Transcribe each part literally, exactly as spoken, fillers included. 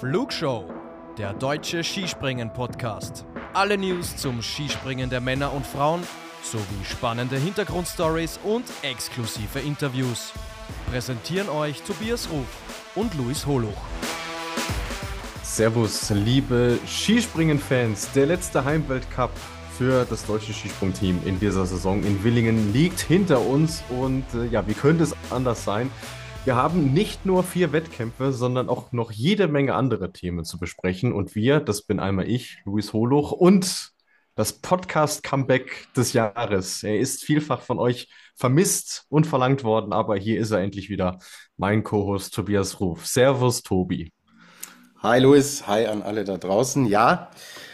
Flugshow, der deutsche Skispringen-Podcast. Alle News zum Skispringen der Männer und Frauen, sowie spannende Hintergrundstories und exklusive Interviews. Präsentieren euch Tobias Ruf und Luis Holuch. Servus, liebe Skispringen-Fans. Der letzte Heimweltcup für das deutsche Skisprungteam in dieser Saison in Willingen liegt hinter uns. Und äh, ja, wie könnte es anders sein? Wir haben nicht nur vier Wettkämpfe, sondern auch noch jede Menge andere Themen zu besprechen. Und wir, das bin einmal ich, Luis Holuch, und das Podcast-Comeback des Jahres. Er ist vielfach von euch vermisst und verlangt worden, aber hier ist er endlich wieder, mein Co-Host Tobias Ruf. Servus, Tobi. Hi Luis, hi an alle da draußen. Ja,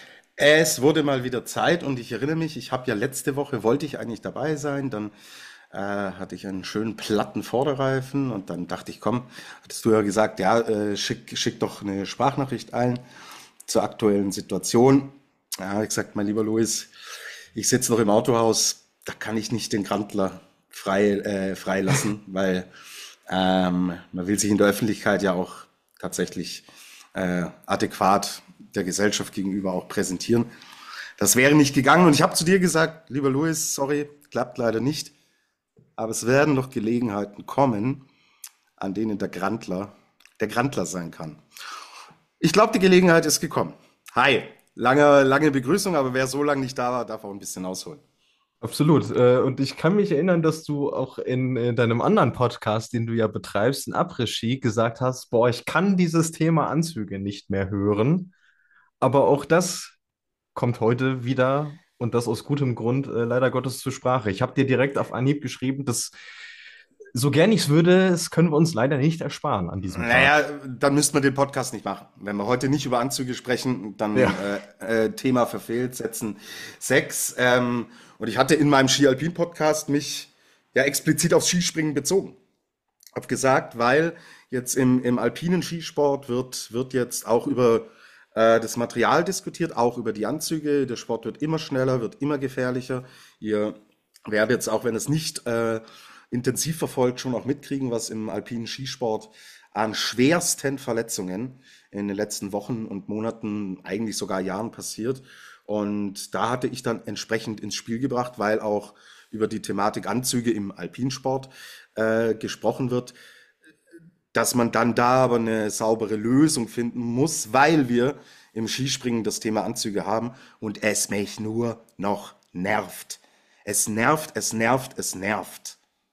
es wurde mal wieder Zeit und ich erinnere mich, ich habe ja letzte Woche, wollte ich eigentlich dabei sein, dann äh, hatte ich einen schönen platten Vorderreifen und dann dachte ich, komm, hattest du ja gesagt, ja, äh, schick, schick doch eine Sprachnachricht ein zur aktuellen Situation. Ja, habe ich gesagt, mein lieber Luis, ich sitze noch im Autohaus, da kann ich nicht den Grantler frei, äh, freilassen, weil ähm, man will sich in der Öffentlichkeit ja auch tatsächlich äh, adäquat der Gesellschaft gegenüber auch präsentieren. Das wäre nicht gegangen und ich habe zu dir gesagt, lieber Luis, sorry, klappt leider nicht, aber es werden noch Gelegenheiten kommen, an denen der Grantler der Grantler sein kann. Ich glaube, die Gelegenheit ist gekommen. Hi, lange, lange Begrüßung, aber wer so lange nicht da war, darf auch ein bisschen ausholen. Absolut. Äh, Und ich kann mich erinnern, dass du auch in, äh, deinem anderen Podcast, den du ja betreibst, in Après-Ski, gesagt hast, boah, ich kann dieses Thema Anzüge nicht mehr hören. Aber auch das kommt heute wieder und das aus gutem Grund äh, leider Gottes zur Sprache. Ich habe dir direkt auf Anhieb geschrieben, dass so gern ich es würde, das können wir uns leider nicht ersparen an diesem Tag. Naja, dann müssten wir den Podcast nicht machen. Wenn wir heute nicht über Anzüge sprechen, dann Ja. äh, äh, Thema verfehlt, setzen sechs. Ähm, und ich hatte in meinem Ski-Alpin-Podcast mich ja explizit aufs Skispringen bezogen. Hab gesagt, weil jetzt im, im alpinen Skisport wird, wird jetzt auch über äh, das Material diskutiert, auch über die Anzüge. Der Sport wird immer schneller, wird immer gefährlicher. Ihr werdet jetzt auch, wenn es nicht äh, intensiv verfolgt, schon auch mitkriegen, was im alpinen Skisport an schwersten Verletzungen in den letzten Wochen und Monaten, eigentlich sogar Jahren passiert. Und da hatte ich dann entsprechend ins Spiel gebracht, weil auch über die Thematik Anzüge im Alpinsport äh, gesprochen wird, dass man dann da aber eine saubere Lösung finden muss, weil wir im Skispringen das Thema Anzüge haben und es mich nur noch nervt. Es nervt, es nervt, es nervt.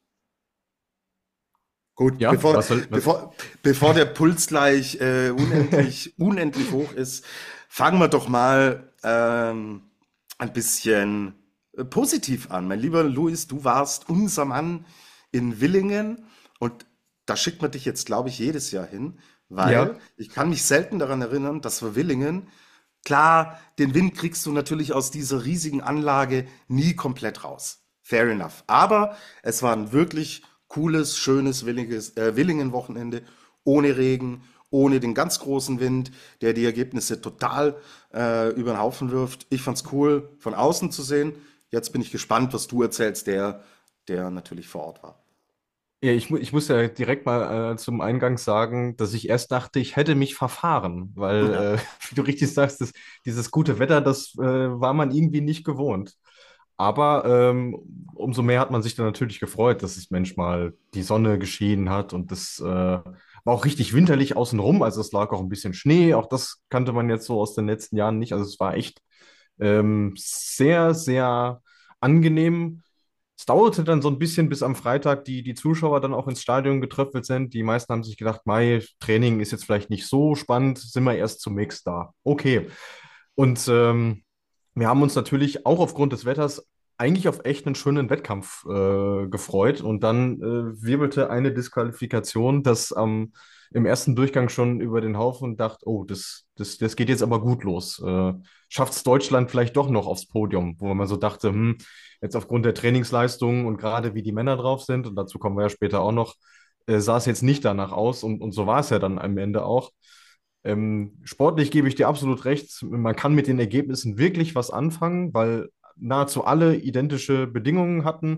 Gut, Ja, bevor, was soll, was, bevor, bevor der Puls gleich äh, unendlich, unendlich hoch ist, fangen wir doch mal ähm, ein bisschen äh, positiv an. Mein lieber Luis, du warst unser Mann in Willingen und da schickt man dich jetzt, glaube ich, jedes Jahr hin, weil ja, ich kann mich selten daran erinnern, dass wir Willingen, klar, den Wind kriegst du natürlich aus dieser riesigen Anlage nie komplett raus. Fair enough. Aber es war ein wirklich cooles, schönes Willinges, äh, Willingen-Wochenende, ohne Regen, ohne den ganz großen Wind, der die Ergebnisse total äh, über den Haufen wirft. Ich fand's cool, von außen zu sehen. Jetzt bin ich gespannt, was du erzählst, der, der natürlich vor Ort war. ja, ich, mu- ich muss ja direkt mal äh, zum Eingang sagen, dass ich erst dachte, ich hätte mich verfahren, weil, Ja. äh, wie du richtig sagst, das, dieses gute Wetter, das äh, war man irgendwie nicht gewohnt. Aber ähm, umso mehr hat man sich dann natürlich gefreut, dass es Mensch mal die Sonne geschienen hat und das äh, war auch richtig winterlich außenrum. Also es lag auch ein bisschen Schnee. Auch das kannte man jetzt so aus den letzten Jahren nicht. Also es war echt ähm, sehr, sehr angenehm. Es dauerte dann so ein bisschen, bis am Freitag die, die Zuschauer dann auch ins Stadion getröpfelt sind. Die meisten haben sich gedacht, Mai, Training ist jetzt vielleicht nicht so spannend, sind wir erst zum Mix da. Okay. Und ähm, wir haben uns natürlich auch aufgrund des Wetters eigentlich auf echt einen schönen Wettkampf äh, gefreut. Und dann äh, wirbelte eine Disqualifikation, das am im ersten Durchgang schon über den Haufen und dachte, oh, das, das, das geht jetzt aber gut los. Äh, schafft es Deutschland vielleicht doch noch aufs Podium, wo man so dachte, hm, jetzt aufgrund der Trainingsleistungen und gerade wie die Männer drauf sind, und dazu kommen wir ja später auch noch, äh, sah es jetzt nicht danach aus und, und so war es ja dann am Ende auch. Ähm, sportlich gebe ich dir absolut recht. Man kann mit den Ergebnissen wirklich was anfangen, weil nahezu alle identische Bedingungen hatten.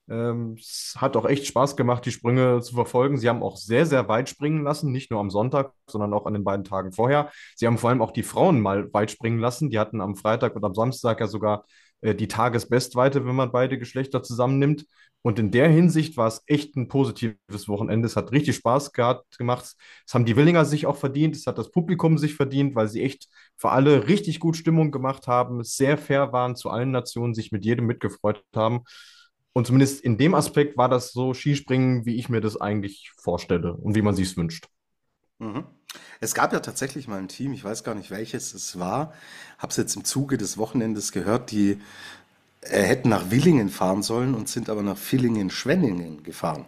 Ähm, es hat auch echt Spaß gemacht, die Sprünge zu verfolgen. Sie haben auch sehr, sehr weit springen lassen, nicht nur am Sonntag, sondern auch an den beiden Tagen vorher. Sie haben vor allem auch die Frauen mal weit springen lassen. Die hatten am Freitag und am Samstag ja sogar äh, die Tagesbestweite, wenn man beide Geschlechter zusammennimmt. Und in der Hinsicht war es echt ein positives Wochenende. Es hat richtig Spaß gehabt, gemacht. Es haben die Willinger sich auch verdient. Es hat das Publikum sich verdient, weil sie echt für alle richtig gut Stimmung gemacht haben, sehr fair waren zu allen Nationen, sich mit jedem mitgefreut haben. Und zumindest in dem Aspekt war das so Skispringen, wie ich mir das eigentlich vorstelle und wie man sich es wünscht. Mhm. Es gab ja tatsächlich mal ein Team, ich weiß gar nicht welches es war, habe es jetzt im Zuge des Wochenendes gehört, die äh, hätten nach Willingen fahren sollen und sind aber nach Villingen-Schwenningen gefahren.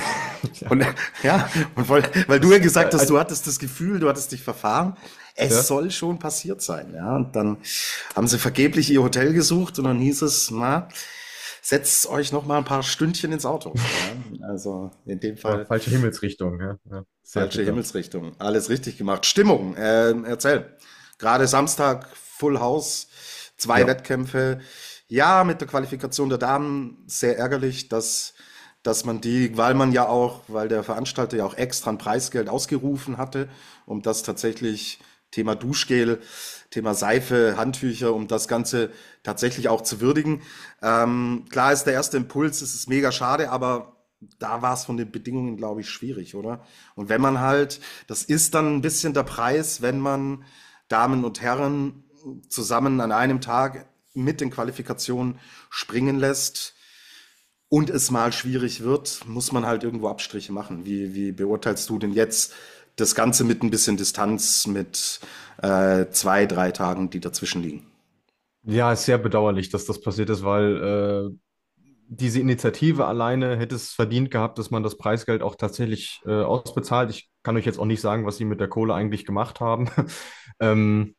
Ja, Und ja, und weil, weil du ja äh, gesagt hast, also, du hattest das Gefühl, du hattest dich verfahren, es ja. soll schon passiert sein, ja. Und dann haben sie vergeblich ihr Hotel gesucht und dann hieß es, na, setzt euch noch mal ein paar Stündchen ins Auto. Ja. Also in dem Ja, Fall falsche Himmelsrichtung. Ja, ja, sehr falsche bitter. Himmelsrichtung. Alles richtig gemacht. Stimmung, äh, erzähl. Gerade Samstag, Full House, zwei Ja. Wettkämpfe. Ja, mit der Qualifikation der Damen sehr ärgerlich, dass, dass man die, weil man ja auch, weil der Veranstalter ja auch extra ein Preisgeld ausgerufen hatte, um das tatsächlich Thema Duschgel, Thema Seife, Handtücher, um das Ganze tatsächlich auch zu würdigen. Ähm, klar ist der erste Impuls, es ist mega schade, aber da war es von den Bedingungen, glaube ich, schwierig, oder? Und wenn man halt, das ist dann ein bisschen der Preis, wenn man Damen und Herren zusammen an einem Tag mit den Qualifikationen springen lässt und es mal schwierig wird, muss man halt irgendwo Abstriche machen. Wie, wie beurteilst du denn jetzt das Ganze mit ein bisschen Distanz, mit äh, zwei, drei Tagen, die dazwischen liegen? Ja, ist sehr bedauerlich, dass das passiert ist, weil äh, diese Initiative alleine hätte es verdient gehabt, dass man das Preisgeld auch tatsächlich äh, ausbezahlt. Ich kann euch jetzt auch nicht sagen, was sie mit der Kohle eigentlich gemacht haben. ähm,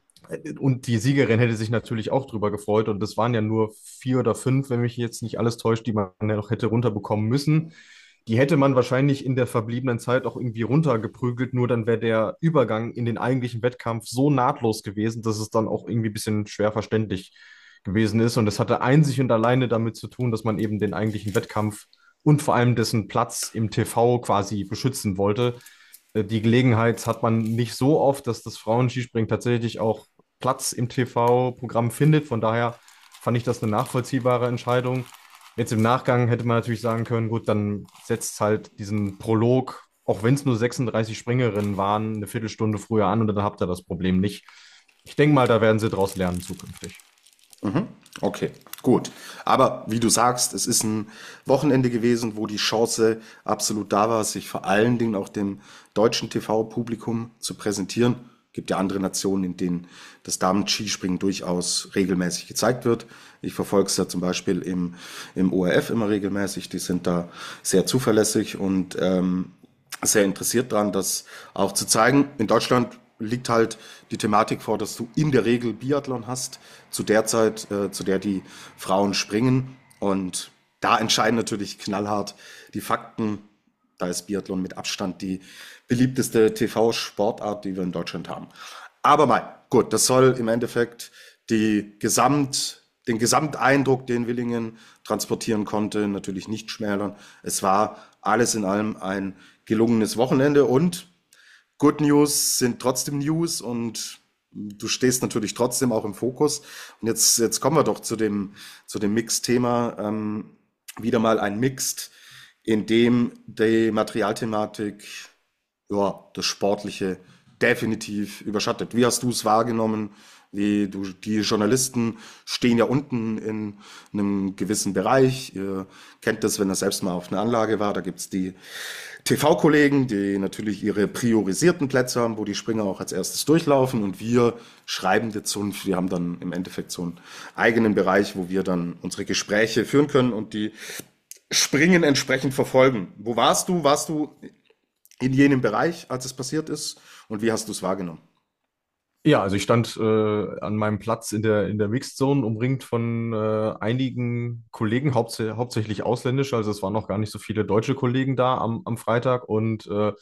Und die Siegerin hätte sich natürlich auch drüber gefreut. Und das waren ja nur vier oder fünf, wenn mich jetzt nicht alles täuscht, die man ja noch hätte runterbekommen müssen. Die hätte man wahrscheinlich in der verbliebenen Zeit auch irgendwie runtergeprügelt. Nur dann wäre der Übergang in den eigentlichen Wettkampf so nahtlos gewesen, dass es dann auch irgendwie ein bisschen schwer verständlich gewesen ist. Und es hatte einzig und alleine damit zu tun, dass man eben den eigentlichen Wettkampf und vor allem dessen Platz im T V quasi beschützen wollte. Äh, Die Gelegenheit hat man nicht so oft, dass das Frauenskispringen tatsächlich auch Platz im T V-Programm findet. Von daher fand ich das eine nachvollziehbare Entscheidung. Jetzt im Nachgang hätte man natürlich sagen können, gut, dann setzt halt diesen Prolog, auch wenn es nur sechsunddreißig Springerinnen waren, eine Viertelstunde früher an und dann habt ihr das Problem nicht. Ich denke mal, da werden sie daraus lernen zukünftig. Mhm. Okay, gut. Aber wie du sagst, es ist ein Wochenende gewesen, wo die Chance absolut da war, sich vor allen Dingen auch dem deutschen T V-Publikum zu präsentieren. Gibt ja andere Nationen, in denen das Damen-Skispringen durchaus regelmäßig gezeigt wird. Ich verfolge es ja zum Beispiel im, im O R F immer regelmäßig. Die sind da sehr zuverlässig und ähm, sehr interessiert dran, das auch zu zeigen. In Deutschland liegt halt die Thematik vor, dass du in der Regel Biathlon hast, zu der Zeit, äh, zu der die Frauen springen. Und da entscheiden natürlich knallhart die Fakten. Da ist Biathlon mit Abstand die beliebteste T V-Sportart, die wir in Deutschland haben. Aber mal, gut, das soll im Endeffekt die Gesamt, den Gesamteindruck, den Willingen transportieren konnte, natürlich nicht schmälern. Es war alles in allem ein gelungenes Wochenende und Good News sind trotzdem News und du stehst natürlich trotzdem auch im Fokus. Und jetzt, jetzt kommen wir doch zu dem, zu dem Mixed-Thema. Ähm, wieder mal ein Mixed, in dem die Materialthematik, ja, das Sportliche definitiv überschattet. Wie hast du es wahrgenommen? Wie du, die Journalisten stehen ja unten in einem gewissen Bereich. Ihr kennt das, wenn ihr selbst mal auf einer Anlage war. Da gibt's die T V-Kollegen, die natürlich ihre priorisierten Plätze haben, wo die Springer auch als erstes durchlaufen. Und wir schreibende Zunft, wir haben dann im Endeffekt so einen eigenen Bereich, wo wir dann unsere Gespräche führen können und die Springen entsprechend verfolgen. Wo warst du? Warst du in jenem Bereich, als es passiert ist? Und wie hast du es wahrgenommen? Ja, also ich stand äh, an meinem Platz in der, in der Mixed Zone, umringt von äh, einigen Kollegen, hauptsä hauptsächlich ausländisch, also es waren noch gar nicht so viele deutsche Kollegen da am, am Freitag und äh,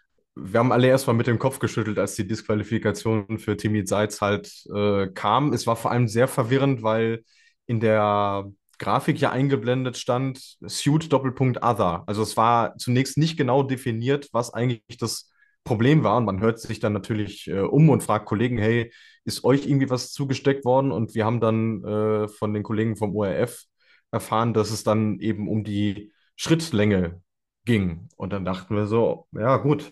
wir haben alle erstmal mit dem Kopf geschüttelt, als die Disqualifikation für Timmy Seitz halt äh, kam. Es war vor allem sehr verwirrend, weil in der Grafik ja eingeblendet stand, Suit Doppelpunkt Other. Also es war zunächst nicht genau definiert, was eigentlich das Problem war. Und man hört sich dann natürlich äh, um und fragt Kollegen, hey, ist euch irgendwie was zugesteckt worden? Und wir haben dann äh, von den Kollegen vom O R F erfahren, dass es dann eben um die Schrittlänge ging. Und dann dachten wir so, ja gut,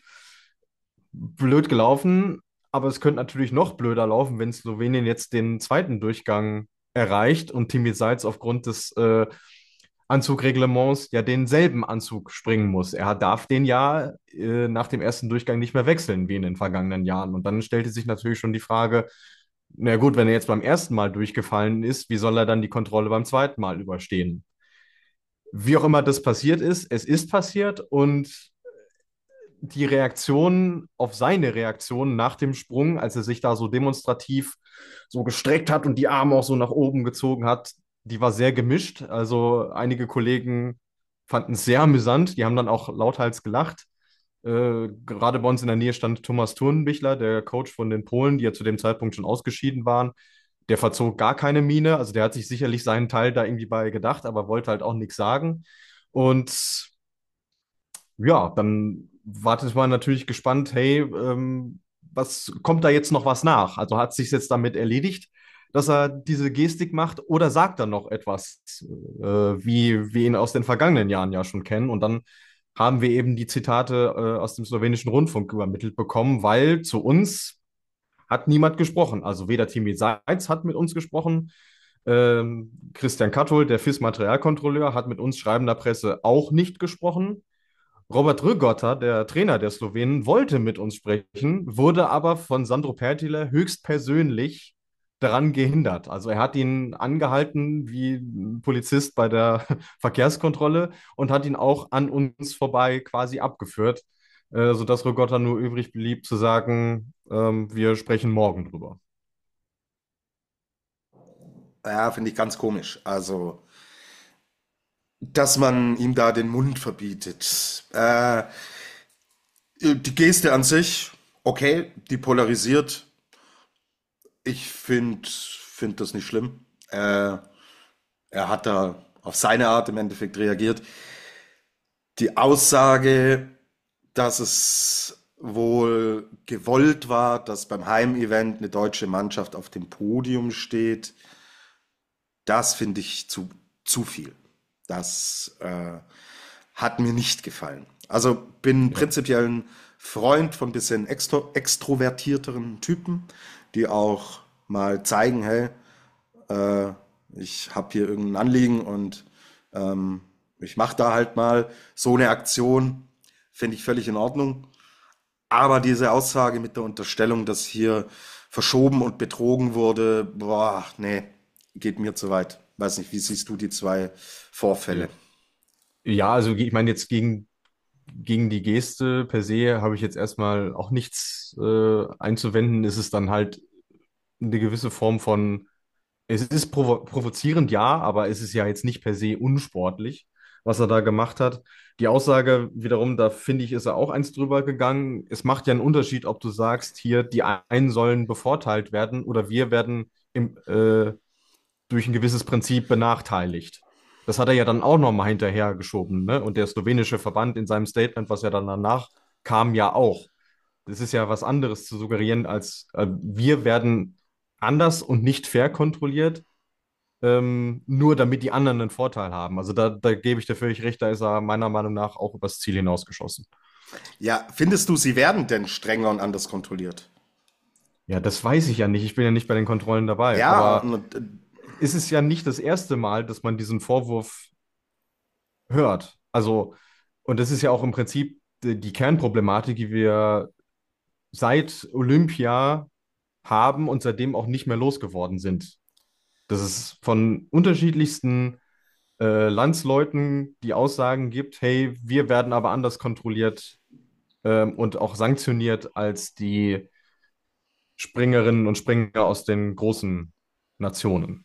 blöd gelaufen, aber es könnte natürlich noch blöder laufen, wenn Slowenien jetzt den zweiten Durchgang erreicht und Timmy Seitz aufgrund des äh, Anzugreglements ja denselben Anzug springen muss. Er darf den ja äh, nach dem ersten Durchgang nicht mehr wechseln, wie in den vergangenen Jahren. Und dann stellte sich natürlich schon die Frage, na gut, wenn er jetzt beim ersten Mal durchgefallen ist, wie soll er dann die Kontrolle beim zweiten Mal überstehen? Wie auch immer das passiert ist, es ist passiert und die Reaktion auf seine Reaktion nach dem Sprung, als er sich da so demonstrativ so gestreckt hat und die Arme auch so nach oben gezogen hat, die war sehr gemischt. Also einige Kollegen fanden es sehr amüsant, die haben dann auch lauthals gelacht. Äh, gerade bei uns in der Nähe stand Thomas Thurnbichler, der Coach von den Polen, die ja zu dem Zeitpunkt schon ausgeschieden waren. Der verzog gar keine Miene, also der hat sich sicherlich seinen Teil da irgendwie bei gedacht, aber wollte halt auch nichts sagen. Und ja, dann wartet man natürlich gespannt, hey, ähm, was kommt da jetzt noch was nach? Also hat sich jetzt damit erledigt, dass er diese Gestik macht oder sagt er noch etwas, äh, wie wir ihn aus den vergangenen Jahren ja schon kennen? Und dann haben wir eben die Zitate äh, aus dem slowenischen Rundfunk übermittelt bekommen, weil zu uns hat niemand gesprochen. Also weder Timmy Seitz hat mit uns gesprochen, ähm, Christian Kattol, der F I S-Materialkontrolleur, hat mit uns schreibender Presse auch nicht gesprochen. Robert Rögotta, der Trainer der Slowenen, wollte mit uns sprechen, wurde aber von Sandro Pertile höchstpersönlich daran gehindert. Also er hat ihn angehalten wie ein Polizist bei der Verkehrskontrolle und hat ihn auch an uns vorbei quasi abgeführt, äh, sodass Rögotta nur übrig blieb zu sagen, ähm, wir sprechen morgen drüber. Ja, finde ich ganz komisch. Also, dass man ihm da den Mund verbietet. Äh, die Geste an sich, okay, die polarisiert. Ich finde find das nicht schlimm. Äh, er hat da auf seine Art im Endeffekt reagiert. Die Aussage, dass es wohl gewollt war, dass beim Heimevent eine deutsche Mannschaft auf dem Podium steht, das finde ich zu, zu viel. Das äh, hat mir nicht gefallen. Also bin Ja. prinzipiell ein Freund von bisschen extro extrovertierteren Typen, die auch mal zeigen, hey, äh, ich habe hier irgendein Anliegen und ähm, ich mache da halt mal so eine Aktion, finde ich völlig in Ordnung. Aber diese Aussage mit der Unterstellung, dass hier verschoben und betrogen wurde, boah, nee, geht mir zu weit. Weiß nicht, wie siehst du die zwei Vorfälle? Ja, also ich meine, jetzt gegen, gegen die Geste per se habe ich jetzt erstmal auch nichts äh, einzuwenden. Es ist dann halt eine gewisse Form von, es ist provo provozierend, ja, aber es ist ja jetzt nicht per se unsportlich, was er da gemacht hat. Die Aussage wiederum, da finde ich, ist er auch eins drüber gegangen. Es macht ja einen Unterschied, ob du sagst, hier, die einen sollen bevorteilt werden oder wir werden im, äh, durch ein gewisses Prinzip benachteiligt. Das hat er ja dann auch nochmal hinterhergeschoben, ne? Und der slowenische Verband in seinem Statement, was ja dann danach kam, ja auch. Das ist ja was anderes zu suggerieren, als äh, wir werden anders und nicht fair kontrolliert, ähm, nur damit die anderen einen Vorteil haben. Also da, da gebe ich dir völlig recht, da ist er meiner Meinung nach auch übers Ziel hinausgeschossen. Ja, findest du, sie werden denn strenger und anders kontrolliert? Ja, das weiß ich ja nicht. Ich bin ja nicht bei den Kontrollen dabei. Ja, Aber und, äh, es ist ja nicht das erste Mal, dass man diesen Vorwurf hört. Also, und das ist ja auch im Prinzip die, die Kernproblematik, die wir seit Olympia haben und seitdem auch nicht mehr losgeworden sind. Dass es von unterschiedlichsten äh, Landsleuten die Aussagen gibt, hey, wir werden aber anders kontrolliert ähm, und auch sanktioniert als die Springerinnen und Springer aus den großen Nationen.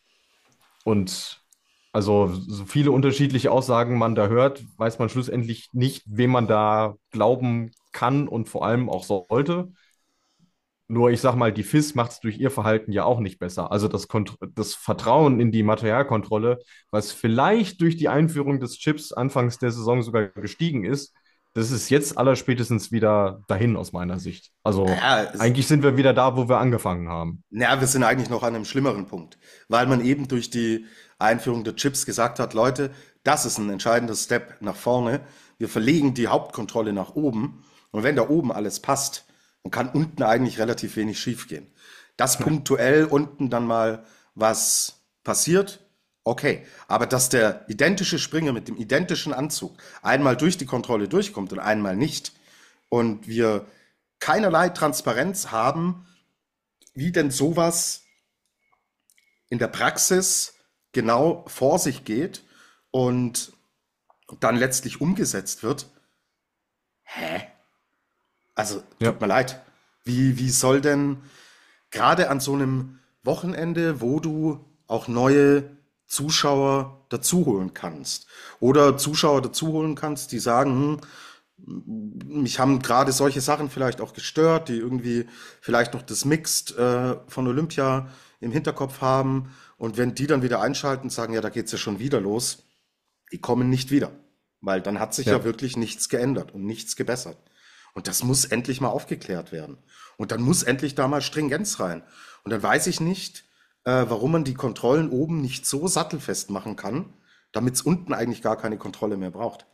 Und also so viele unterschiedliche Aussagen man da hört, weiß man schlussendlich nicht, wem man da glauben kann und vor allem auch sollte. Nur ich sag mal, die F I S macht es durch ihr Verhalten ja auch nicht besser. Also das, Kont das Vertrauen in die Materialkontrolle, was vielleicht durch die Einführung des Chips anfangs der Saison sogar gestiegen ist, das ist jetzt allerspätestens wieder dahin aus meiner Sicht. Also Ja, es, eigentlich sind wir wieder da, wo wir angefangen haben. na, wir sind eigentlich noch an einem schlimmeren Punkt, weil man eben durch die Einführung der Chips gesagt hat, Leute, das ist ein entscheidender Step nach vorne. Wir verlegen die Hauptkontrolle nach oben und wenn da oben alles passt, dann kann unten eigentlich relativ wenig schiefgehen. Dass punktuell unten dann mal was passiert, okay. Aber dass der identische Springer mit dem identischen Anzug einmal durch die Kontrolle durchkommt und einmal nicht und wir keinerlei Transparenz haben, wie denn sowas in der Praxis genau vor sich geht und dann letztlich umgesetzt wird. Hä? Also, Ja. tut mir leid. Wie, wie soll denn gerade an so einem Wochenende, wo du auch neue Zuschauer dazuholen kannst oder Zuschauer dazuholen kannst, die sagen, hm, mich haben gerade solche Sachen vielleicht auch gestört, die irgendwie vielleicht noch das Mixed äh, von Olympia im Hinterkopf haben. Und wenn die dann wieder einschalten und sagen, ja, da geht's ja schon wieder los, die kommen nicht wieder. Weil dann hat sich ja Ja. wirklich nichts geändert und nichts gebessert. Und das muss endlich mal aufgeklärt werden. Und dann muss endlich da mal Stringenz rein. Und dann weiß ich nicht, äh, warum man die Kontrollen oben nicht so sattelfest machen kann, damit es unten eigentlich gar keine Kontrolle mehr braucht.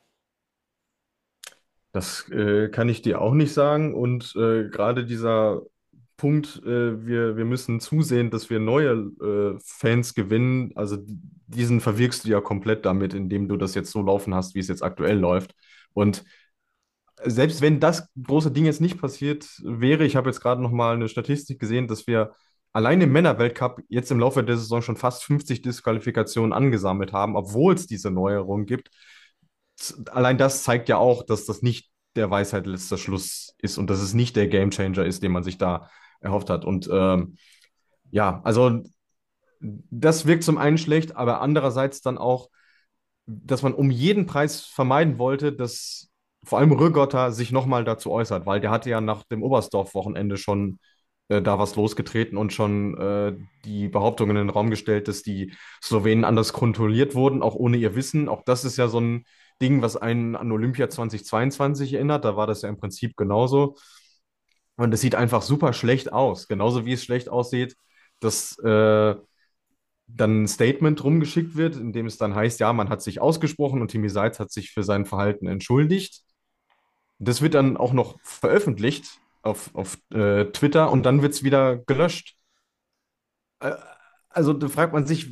Das äh, kann ich dir auch nicht sagen. Und äh, gerade dieser Punkt, äh, wir, wir müssen zusehen, dass wir neue äh, Fans gewinnen. Also diesen verwirkst du ja komplett damit, indem du das jetzt so laufen hast, wie es jetzt aktuell läuft. Und selbst wenn das große Ding jetzt nicht passiert wäre, ich habe jetzt gerade noch mal eine Statistik gesehen, dass wir allein im Männerweltcup jetzt im Laufe der Saison schon fast fünfzig Disqualifikationen angesammelt haben, obwohl es diese Neuerung gibt. Z- Allein das zeigt ja auch, dass das nicht der Weisheit letzter Schluss ist und dass es nicht der Gamechanger ist, den man sich da erhofft hat. Und ähm, ja, also das wirkt zum einen schlecht, aber andererseits dann auch, dass man um jeden Preis vermeiden wollte, dass vor allem Rögotta sich nochmal dazu äußert, weil der hatte ja nach dem Oberstdorf-Wochenende schon äh, da was losgetreten und schon äh, die Behauptungen in den Raum gestellt, dass die Slowenen anders kontrolliert wurden, auch ohne ihr Wissen. Auch das ist ja so ein Ding, was einen an Olympia zweitausendzweiundzwanzig erinnert. Da war das ja im Prinzip genauso. Und es sieht einfach super schlecht aus. Genauso wie es schlecht aussieht, dass äh, dann ein Statement rumgeschickt wird, in dem es dann heißt, ja, man hat sich ausgesprochen und Timmy Seitz hat sich für sein Verhalten entschuldigt. Das wird dann auch noch veröffentlicht auf, auf äh, Twitter und dann wird es wieder gelöscht. Äh, also da fragt man sich,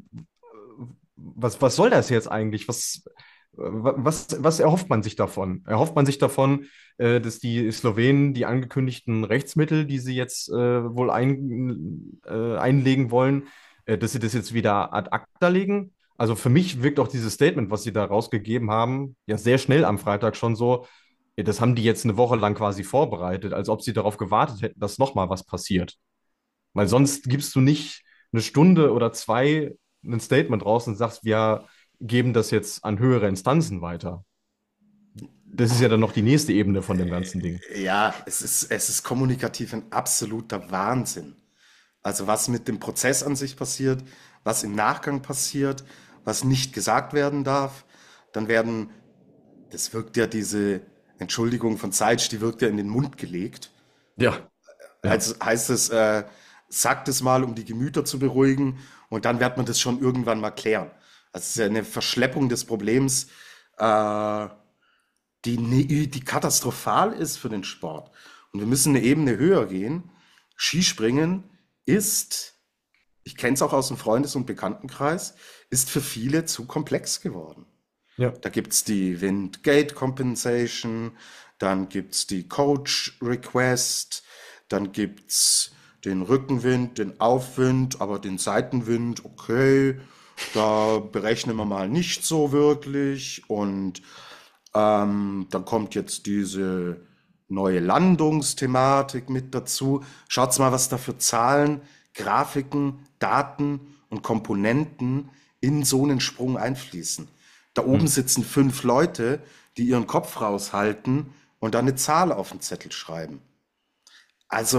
was, was soll das jetzt eigentlich? Was, was, was erhofft man sich davon? Erhofft man sich davon, äh, dass die Slowenen die angekündigten Rechtsmittel, die sie jetzt äh, wohl ein, äh, einlegen wollen, äh, dass sie das jetzt wieder ad acta legen? Also für mich wirkt auch dieses Statement, was sie da rausgegeben haben, ja sehr schnell am Freitag schon so, ja, das haben die jetzt eine Woche lang quasi vorbereitet, als ob sie darauf gewartet hätten, dass nochmal was passiert. Weil sonst gibst du nicht eine Stunde oder zwei ein Statement raus und sagst, wir geben das jetzt an höhere Instanzen weiter. Das ist ja dann noch die nächste Ebene von dem ganzen Ding. Ja, es ist, es ist kommunikativ ein absoluter Wahnsinn. Also was mit dem Prozess an sich passiert, was im Nachgang passiert, was nicht gesagt werden darf, dann werden, das wirkt ja diese Entschuldigung von Seitz, die wirkt ja in den Mund gelegt. Ja, ja, Also heißt es, äh, sagt es mal, um die Gemüter zu beruhigen und dann wird man das schon irgendwann mal klären. Also es ist ja eine Verschleppung des Problems, äh, die, ne- die katastrophal ist für den Sport. Und wir müssen eine Ebene höher gehen. Skispringen ist, ich kenne es auch aus dem Freundes- und Bekanntenkreis, ist für viele zu komplex geworden. ja. Da gibt es die Wind Gate Compensation, dann gibt es die Coach Request, dann gibt es den Rückenwind, den Aufwind, aber den Seitenwind, okay, da berechnen wir mal nicht so wirklich. Und ähm, dann kommt jetzt diese neue Landungsthematik mit dazu. Schaut mal, was da für Zahlen, Grafiken, Daten und Komponenten in so einen Sprung einfließen. Da oben Hm. sitzen fünf Leute, die ihren Kopf raushalten und dann eine Zahl auf den Zettel schreiben. Also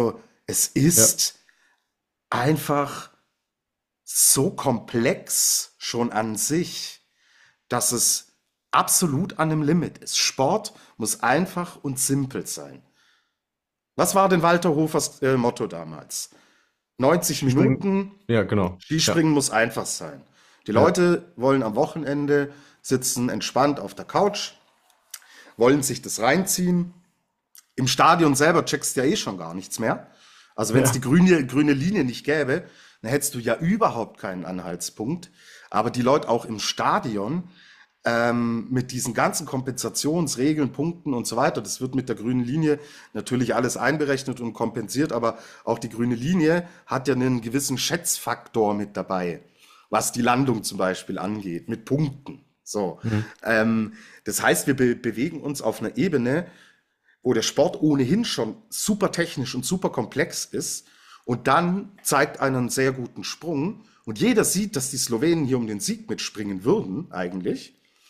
Es Ja. ist einfach so komplex schon an sich, dass es absolut an einem Limit ist. Sport muss einfach und simpel sein. Was war denn Walter Hofers äh, Motto damals? neunzig Skispringen. Minuten, Ja, genau. Skispringen muss einfach sein. Die Leute wollen am Wochenende sitzen entspannt auf der Couch, wollen sich das reinziehen. Im Stadion selber checkst du ja eh schon gar nichts mehr. Also wenn es Ja. die grüne, grüne Linie nicht gäbe, dann hättest du ja überhaupt keinen Anhaltspunkt. Aber die Leute auch im Stadion ähm, mit diesen ganzen Kompensationsregeln, Punkten und so weiter, das wird mit der grünen Linie natürlich alles einberechnet und kompensiert, aber auch die grüne Linie hat ja einen gewissen Schätzfaktor mit dabei, was die Landung zum Beispiel angeht, mit Punkten. So. Ähm, das heißt, wir be bewegen uns auf einer Ebene, wo der Sport ohnehin schon super technisch und super komplex ist und dann zeigt einen sehr guten Sprung und jeder sieht, dass die Slowenen hier um den Sieg mitspringen würden eigentlich.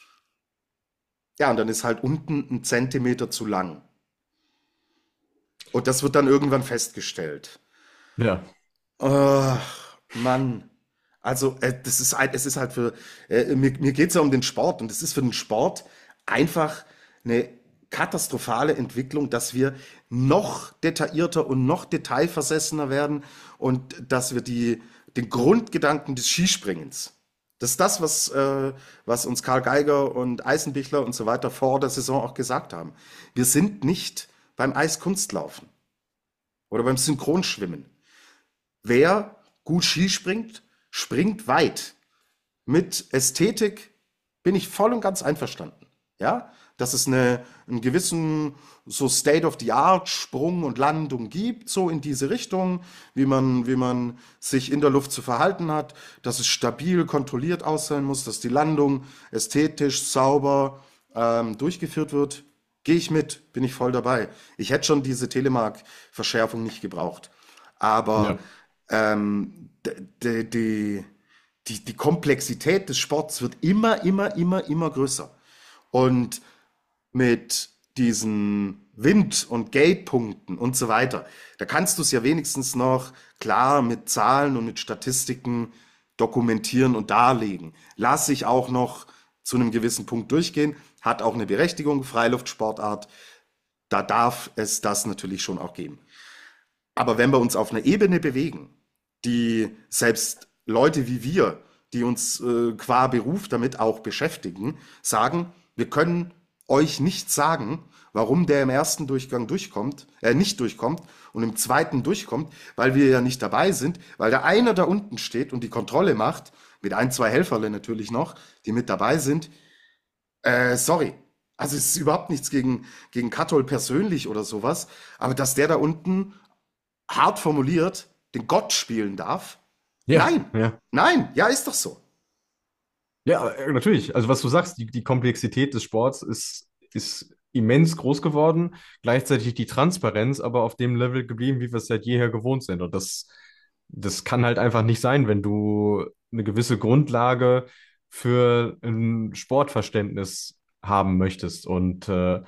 Ja, und dann ist halt unten ein Zentimeter zu lang. Und das wird dann irgendwann festgestellt. Ja. Oh, Mann. Also, äh, das ist halt, es ist halt für, äh, mir, mir geht es ja um den Sport und es ist für den Sport einfach eine katastrophale Entwicklung, dass wir noch detaillierter und noch detailversessener werden und dass wir die, den Grundgedanken des Skispringens, das ist das, was, äh, was uns Karl Geiger und Eisenbichler und so weiter vor der Saison auch gesagt haben. Wir sind nicht beim Eiskunstlaufen oder beim Synchronschwimmen. Wer gut Ski springt, springt weit. Mit Ästhetik bin ich voll und ganz einverstanden. Ja, dass es eine, einen gewissen so State-of-the-Art-Sprung und Landung gibt, so in diese Richtung, wie man, wie man sich in der Luft zu verhalten hat, dass es stabil, kontrolliert aussehen muss, dass die Landung ästhetisch, sauber ähm, durchgeführt wird. Gehe ich mit, bin ich voll dabei. Ich hätte schon diese Telemark-Verschärfung nicht gebraucht. Aber ähm, die, die, die, die Komplexität des Sports wird immer, immer, immer, immer größer. Und mit diesen Wind- und Gate-Punkten und so weiter, da kannst du es ja wenigstens noch klar mit Zahlen und mit Statistiken dokumentieren und darlegen. Lass sich auch noch zu einem gewissen Punkt durchgehen, hat auch eine Berechtigung, Freiluftsportart, da darf es das natürlich schon auch geben. Aber wenn wir uns auf einer Ebene bewegen, die selbst Leute wie wir, die uns äh, qua Beruf damit auch beschäftigen, sagen, wir können euch nicht sagen, warum der im ersten Durchgang durchkommt, äh, nicht durchkommt und im zweiten durchkommt, weil wir ja nicht dabei sind, weil der einer da unten steht und die Kontrolle macht, mit ein, zwei Helferle natürlich noch, die mit dabei sind. Äh, sorry. Also es ist überhaupt nichts gegen, gegen Kattol persönlich oder sowas, aber dass der da unten hart formuliert den Gott spielen darf, Ja. nein, Ja. nein, ja, ist doch so. Ja, äh, natürlich. Also was du sagst, die, die Komplexität des Sports ist, ist immens groß geworden, gleichzeitig die Transparenz aber auf dem Level geblieben, wie wir es seit jeher gewohnt sind. Und das, das kann halt einfach nicht sein, wenn du eine gewisse Grundlage für ein Sportverständnis haben möchtest. Und äh,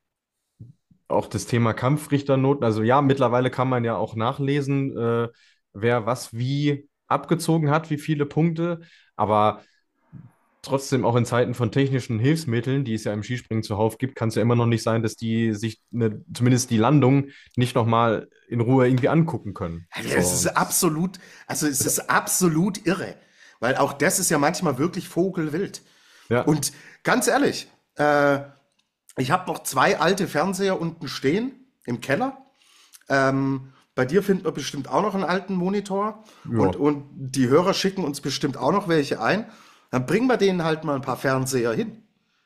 auch das Thema Kampfrichternoten, also ja, mittlerweile kann man ja auch nachlesen, äh, wer was wie abgezogen hat, wie viele Punkte, aber trotzdem auch in Zeiten von technischen Hilfsmitteln, die es ja im Skispringen zuhauf gibt, kann es ja immer noch nicht sein, dass die sich eine, zumindest die Landung nicht nochmal in Ruhe irgendwie angucken können. Ja, es So. ist absolut, also es ist absolut irre, weil auch das ist ja manchmal wirklich vogelwild. Ja. Und ganz ehrlich, äh, ich habe noch zwei alte Fernseher unten stehen im Keller. Ähm, bei dir finden wir bestimmt auch noch einen alten Monitor. Ja. Und, und die Hörer schicken uns bestimmt auch noch welche ein. Dann bringen wir denen halt mal ein paar Fernseher hin.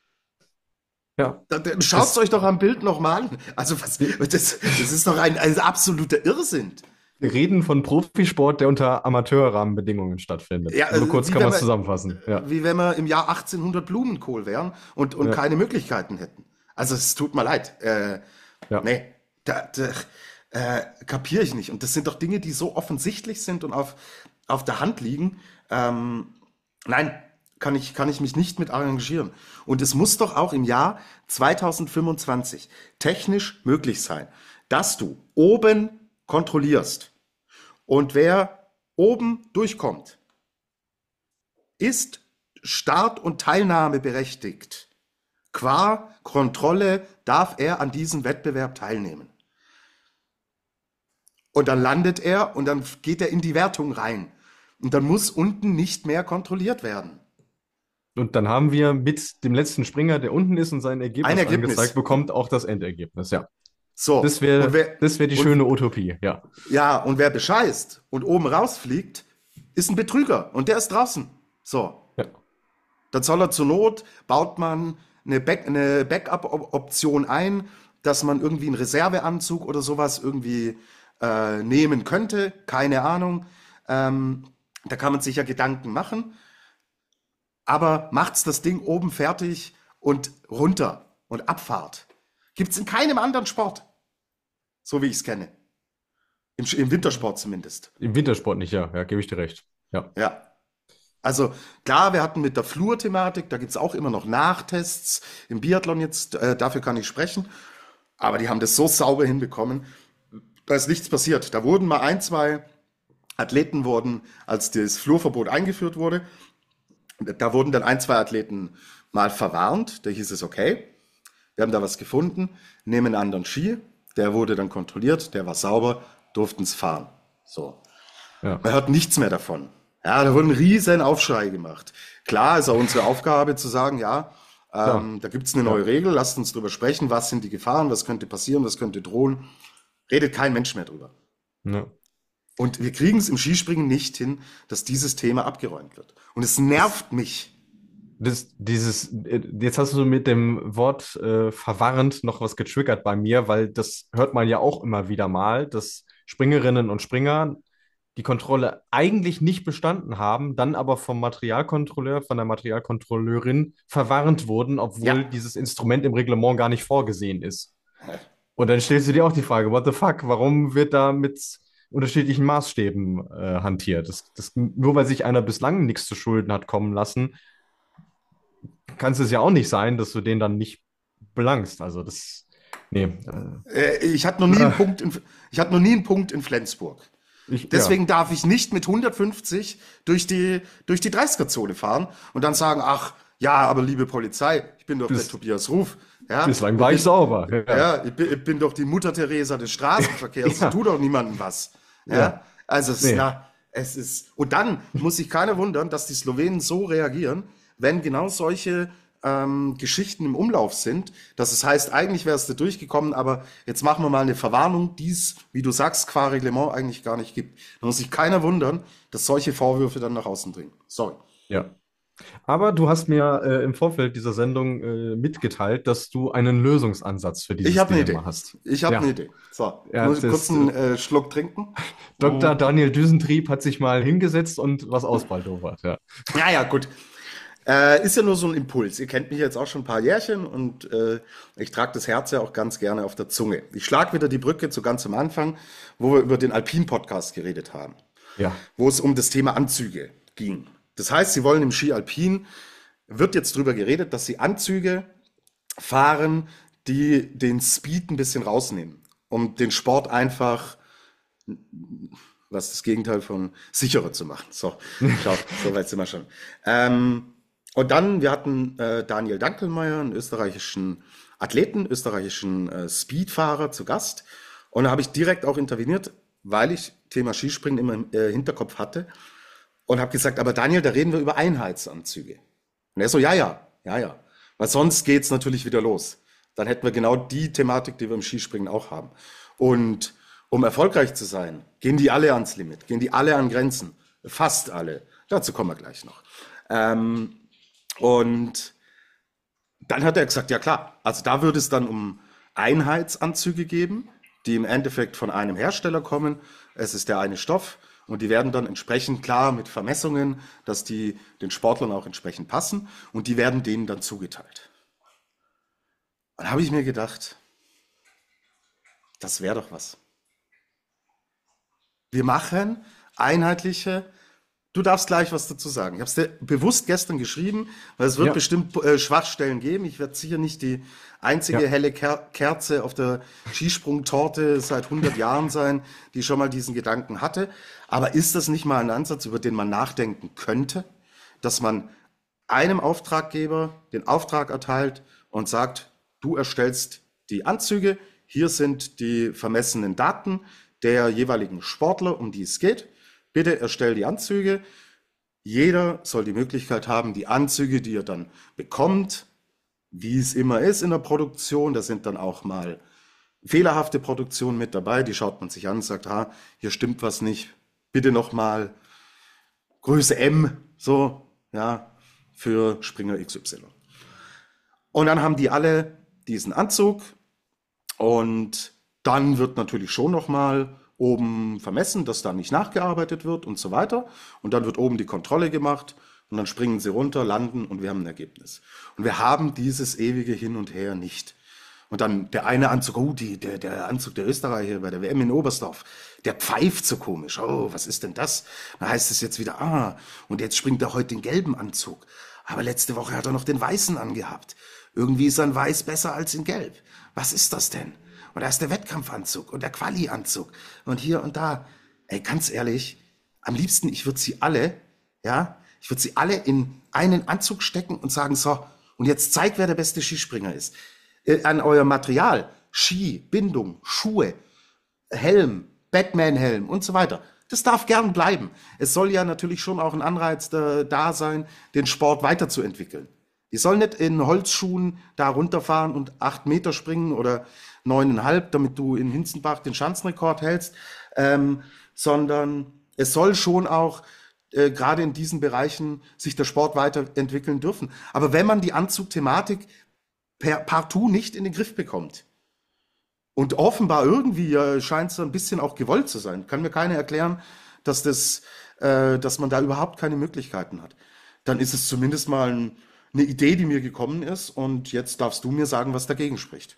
Ja. Dann, dann schaut es euch doch am Bild noch mal an. Also was, das, das ist doch ein, ein absoluter Irrsinn. Wir reden von Profisport, der unter Amateurrahmenbedingungen stattfindet. Ja, So äh, kurz wie kann wenn man es wir- zusammenfassen. Ja. Wie wenn wir im Jahr achtzehnhundert Blumenkohl wären und, und Ja. keine Möglichkeiten hätten. Also es tut mir leid. Äh, Ja. Nee, da, da, äh, kapiere ich nicht. Und das sind doch Dinge, die so offensichtlich sind und auf, auf der Hand liegen. Ähm, nein, kann ich, kann ich mich nicht mit arrangieren. Und es muss doch auch im Jahr zweitausendfünfundzwanzig technisch möglich sein, dass du oben kontrollierst und wer oben durchkommt, ist Start- und Teilnahme berechtigt. Qua Kontrolle darf er an diesem Wettbewerb teilnehmen. Und dann landet er und dann geht er in die Wertung rein. Und dann muss unten nicht mehr kontrolliert werden. Und dann haben wir mit dem letzten Springer, der unten ist und sein Ergebnis, Ein Ergebnis angezeigt bekommt, auch das Endergebnis, ja. So, Das und wäre wer, das wär die und, schöne Utopie, ja. ja, und wer bescheißt und oben rausfliegt, ist ein Betrüger und der ist draußen. So. Ja. Dann soll er zur Not, baut man eine, Back, eine Backup-Option ein, dass man irgendwie einen Reserveanzug oder sowas irgendwie äh, nehmen könnte. Keine Ahnung. Ähm, da kann man sich ja Gedanken machen. Aber macht's das Ding oben fertig und runter und Abfahrt. Gibt's in keinem anderen Sport. So wie ich es kenne. Im, Im Wintersport zumindest. Im Wintersport nicht, ja, ja, gebe ich dir recht. Ja. Ja. Also klar, wir hatten mit der Flur-Thematik, da gibt es auch immer noch Nachtests im Biathlon jetzt, äh, dafür kann ich sprechen. Aber die haben das so sauber hinbekommen, da ist nichts passiert. Da wurden mal ein, zwei Athleten wurden, als das Flurverbot eingeführt wurde, da wurden dann ein, zwei Athleten mal verwarnt. Da hieß es, okay, wir haben da was gefunden, nehmen einen anderen Ski, der wurde dann kontrolliert, der war sauber, durften es fahren. So. Ja. Man hört nichts mehr davon. Ja, da wurde ein riesen Aufschrei gemacht. Klar ist auch unsere Aufgabe zu sagen, ja, ähm, da gibt es eine neue Regel, lasst uns drüber sprechen, was sind die Gefahren, was könnte passieren, was könnte drohen. Redet kein Mensch mehr drüber. Ja. Und wir kriegen es im Skispringen nicht hin, dass dieses Thema abgeräumt wird. Und es nervt mich. Das, dieses, jetzt hast du mit dem Wort äh, verwarrend noch was getriggert bei mir, weil das hört man ja auch immer wieder mal, dass Springerinnen und Springer die Kontrolle eigentlich nicht bestanden haben, dann aber vom Materialkontrolleur, von der Materialkontrolleurin verwarnt wurden, obwohl Ja. dieses Instrument im Reglement gar nicht vorgesehen ist. Und dann stellst du dir auch die Frage, what the fuck, warum wird da mit unterschiedlichen Maßstäben äh, hantiert? Das, das, nur weil sich einer bislang nichts zu Schulden hat kommen lassen, kann es ja auch nicht sein, dass du den dann nicht belangst. Also das, nee. Äh, ich hatte noch nie einen Punkt in, ich hatte noch nie einen Punkt in Flensburg. Ich, Deswegen ja. darf ich nicht mit hundertfünfzig durch die, durch die dreißiger-Zone fahren und dann sagen, ach, ja, aber liebe Polizei, ich bin doch Bis- der Tobias Ruf. Ja, Bislang war ich sauber. Ja. Ja, ich bin, ich bin doch die Mutter Teresa des Straßenverkehrs. Ja. Ich tu doch niemandem was. Ja, Ja. also es, Nee. na, es ist. Und dann muss sich keiner wundern, dass die Slowenen so reagieren, wenn genau solche ähm, Geschichten im Umlauf sind. Dass es heißt, eigentlich wärst du durchgekommen, aber jetzt machen wir mal eine Verwarnung, die es, wie du sagst, qua Reglement eigentlich gar nicht gibt. Da muss sich keiner wundern, dass solche Vorwürfe dann nach außen dringen. Sorry. Ja. Aber du hast mir äh, im Vorfeld dieser Sendung äh, mitgeteilt, dass du einen Lösungsansatz für dieses Ich habe eine Dilemma Idee. hast. Ich habe Ja. eine Idee. So, Ja, muss ich das- kurz einen äh, Schluck trinken. Doktor Daniel Düsentrieb hat sich mal hingesetzt und was ausbaldowert. Ja. Ja, ja, gut. Äh, ist ja nur so ein Impuls. Ihr kennt mich jetzt auch schon ein paar Jährchen und äh, ich trage das Herz ja auch ganz gerne auf der Zunge. Ich schlage wieder die Brücke zu ganz am Anfang, wo wir über den Alpin-Podcast geredet haben, Ja. wo es um das Thema Anzüge ging. Das heißt, Sie wollen im Ski Alpin, wird jetzt drüber geredet, dass Sie Anzüge fahren, die den Speed ein bisschen rausnehmen, um den Sport einfach, was ist das Gegenteil von sicherer zu machen. So, schau, so weit sind wir schon. Ähm, und dann, wir hatten äh, Daniel Dankelmeier, einen österreichischen Athleten, österreichischen äh, Speedfahrer zu Gast. Und da habe ich direkt auch interveniert, weil ich Thema Skispringen immer im äh, Hinterkopf hatte. Und habe gesagt, aber Daniel, da reden wir über Einheitsanzüge. Und er so, ja, ja, ja, ja. Weil sonst geht's natürlich wieder los. Dann hätten wir genau die Thematik, die wir im Skispringen auch haben. Und um erfolgreich zu sein, gehen die alle ans Limit, gehen die alle an Grenzen. Fast alle. Dazu kommen wir gleich noch. Ähm, und dann hat er gesagt, ja klar, also da würde es dann um Einheitsanzüge geben, die im Endeffekt von einem Hersteller kommen. Es ist der eine Stoff. Und die werden dann entsprechend klar mit Vermessungen, dass die den Sportlern auch entsprechend passen. Und die werden denen dann zugeteilt. Und da habe ich mir gedacht, das wäre doch was. Wir machen einheitliche Du darfst gleich was dazu sagen. Ich habe es dir bewusst gestern geschrieben, weil es wird Ja, bestimmt äh, Schwachstellen geben. Ich werde sicher nicht die einzige ja. helle Ker Kerze auf der Skisprungtorte seit hundert Jahren sein, die schon mal diesen Gedanken hatte. Aber ist das nicht mal ein Ansatz, über den man nachdenken könnte, dass man einem Auftraggeber den Auftrag erteilt und sagt, du erstellst die Anzüge, hier sind die vermessenen Daten der jeweiligen Sportler, um die es geht. Bitte erstell die Anzüge. Jeder soll die Möglichkeit haben, die Anzüge, die er dann bekommt, wie es immer ist in der Produktion, da sind dann auch mal fehlerhafte Produktionen mit dabei, die schaut man sich an und sagt, ah, hier stimmt was nicht, bitte nochmal Größe M, so, ja, für Springer X Y. Und dann haben die alle diesen Anzug und dann wird natürlich schon nochmal oben vermessen, dass da nicht nachgearbeitet wird und so weiter. Und dann wird oben die Kontrolle gemacht und dann springen sie runter, landen und wir haben ein Ergebnis. Und wir haben dieses ewige Hin und Her nicht. Und dann der eine Anzug, oh, die, der, der Anzug der Österreicher bei der W M in Oberstdorf, der pfeift so komisch. Oh, was ist denn das? Dann heißt es jetzt wieder, ah, und jetzt springt er heute den gelben Anzug. Aber letzte Woche hat er noch den weißen angehabt. Irgendwie ist ein Weiß besser als in Gelb. Was ist das denn? Und da ist der Wettkampfanzug und der Quali-Anzug und hier und da. Ey, ganz ehrlich, am liebsten, ich würde sie alle, ja, ich würde sie alle in einen Anzug stecken und sagen, so, und jetzt zeigt, wer der beste Skispringer ist. Äh, an euer Material, Ski, Bindung, Schuhe, Helm, Batman-Helm und so weiter. Das darf gern bleiben. Es soll ja natürlich schon auch ein Anreiz da, da sein, den Sport weiterzuentwickeln. Die sollen nicht in Holzschuhen da runterfahren und acht Meter springen oder neuneinhalb, damit du in Hinzenbach den Schanzenrekord hältst, ähm, sondern es soll schon auch äh, gerade in diesen Bereichen sich der Sport weiterentwickeln dürfen. Aber wenn man die Anzugthematik per, partout nicht in den Griff bekommt, und offenbar irgendwie äh, scheint es ein bisschen auch gewollt zu sein, kann mir keiner erklären, dass, das, äh, dass man da überhaupt keine Möglichkeiten hat, dann ist es zumindest mal ein eine Idee, die mir gekommen ist und jetzt darfst du mir sagen, was dagegen spricht.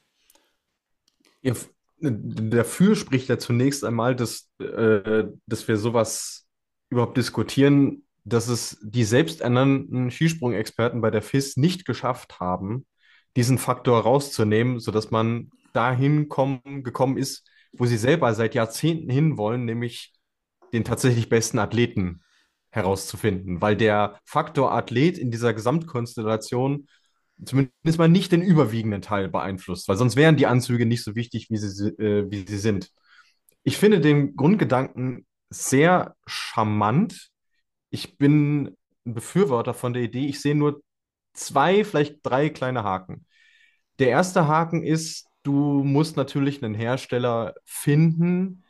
Ja, f- dafür spricht ja zunächst einmal, dass, äh, dass wir sowas überhaupt diskutieren, dass es die selbsternannten Skisprung-Experten bei der F I S nicht geschafft haben, diesen Faktor rauszunehmen, sodass man dahin kommen, gekommen ist, wo sie selber seit Jahrzehnten hinwollen, nämlich den tatsächlich besten Athleten herauszufinden, weil der Faktor Athlet in dieser Gesamtkonstellation zumindest mal nicht den überwiegenden Teil beeinflusst, weil sonst wären die Anzüge nicht so wichtig, wie sie, äh, wie sie sind. Ich finde den Grundgedanken sehr charmant. Ich bin ein Befürworter von der Idee. Ich sehe nur zwei, vielleicht drei kleine Haken. Der erste Haken ist, du musst natürlich einen Hersteller finden,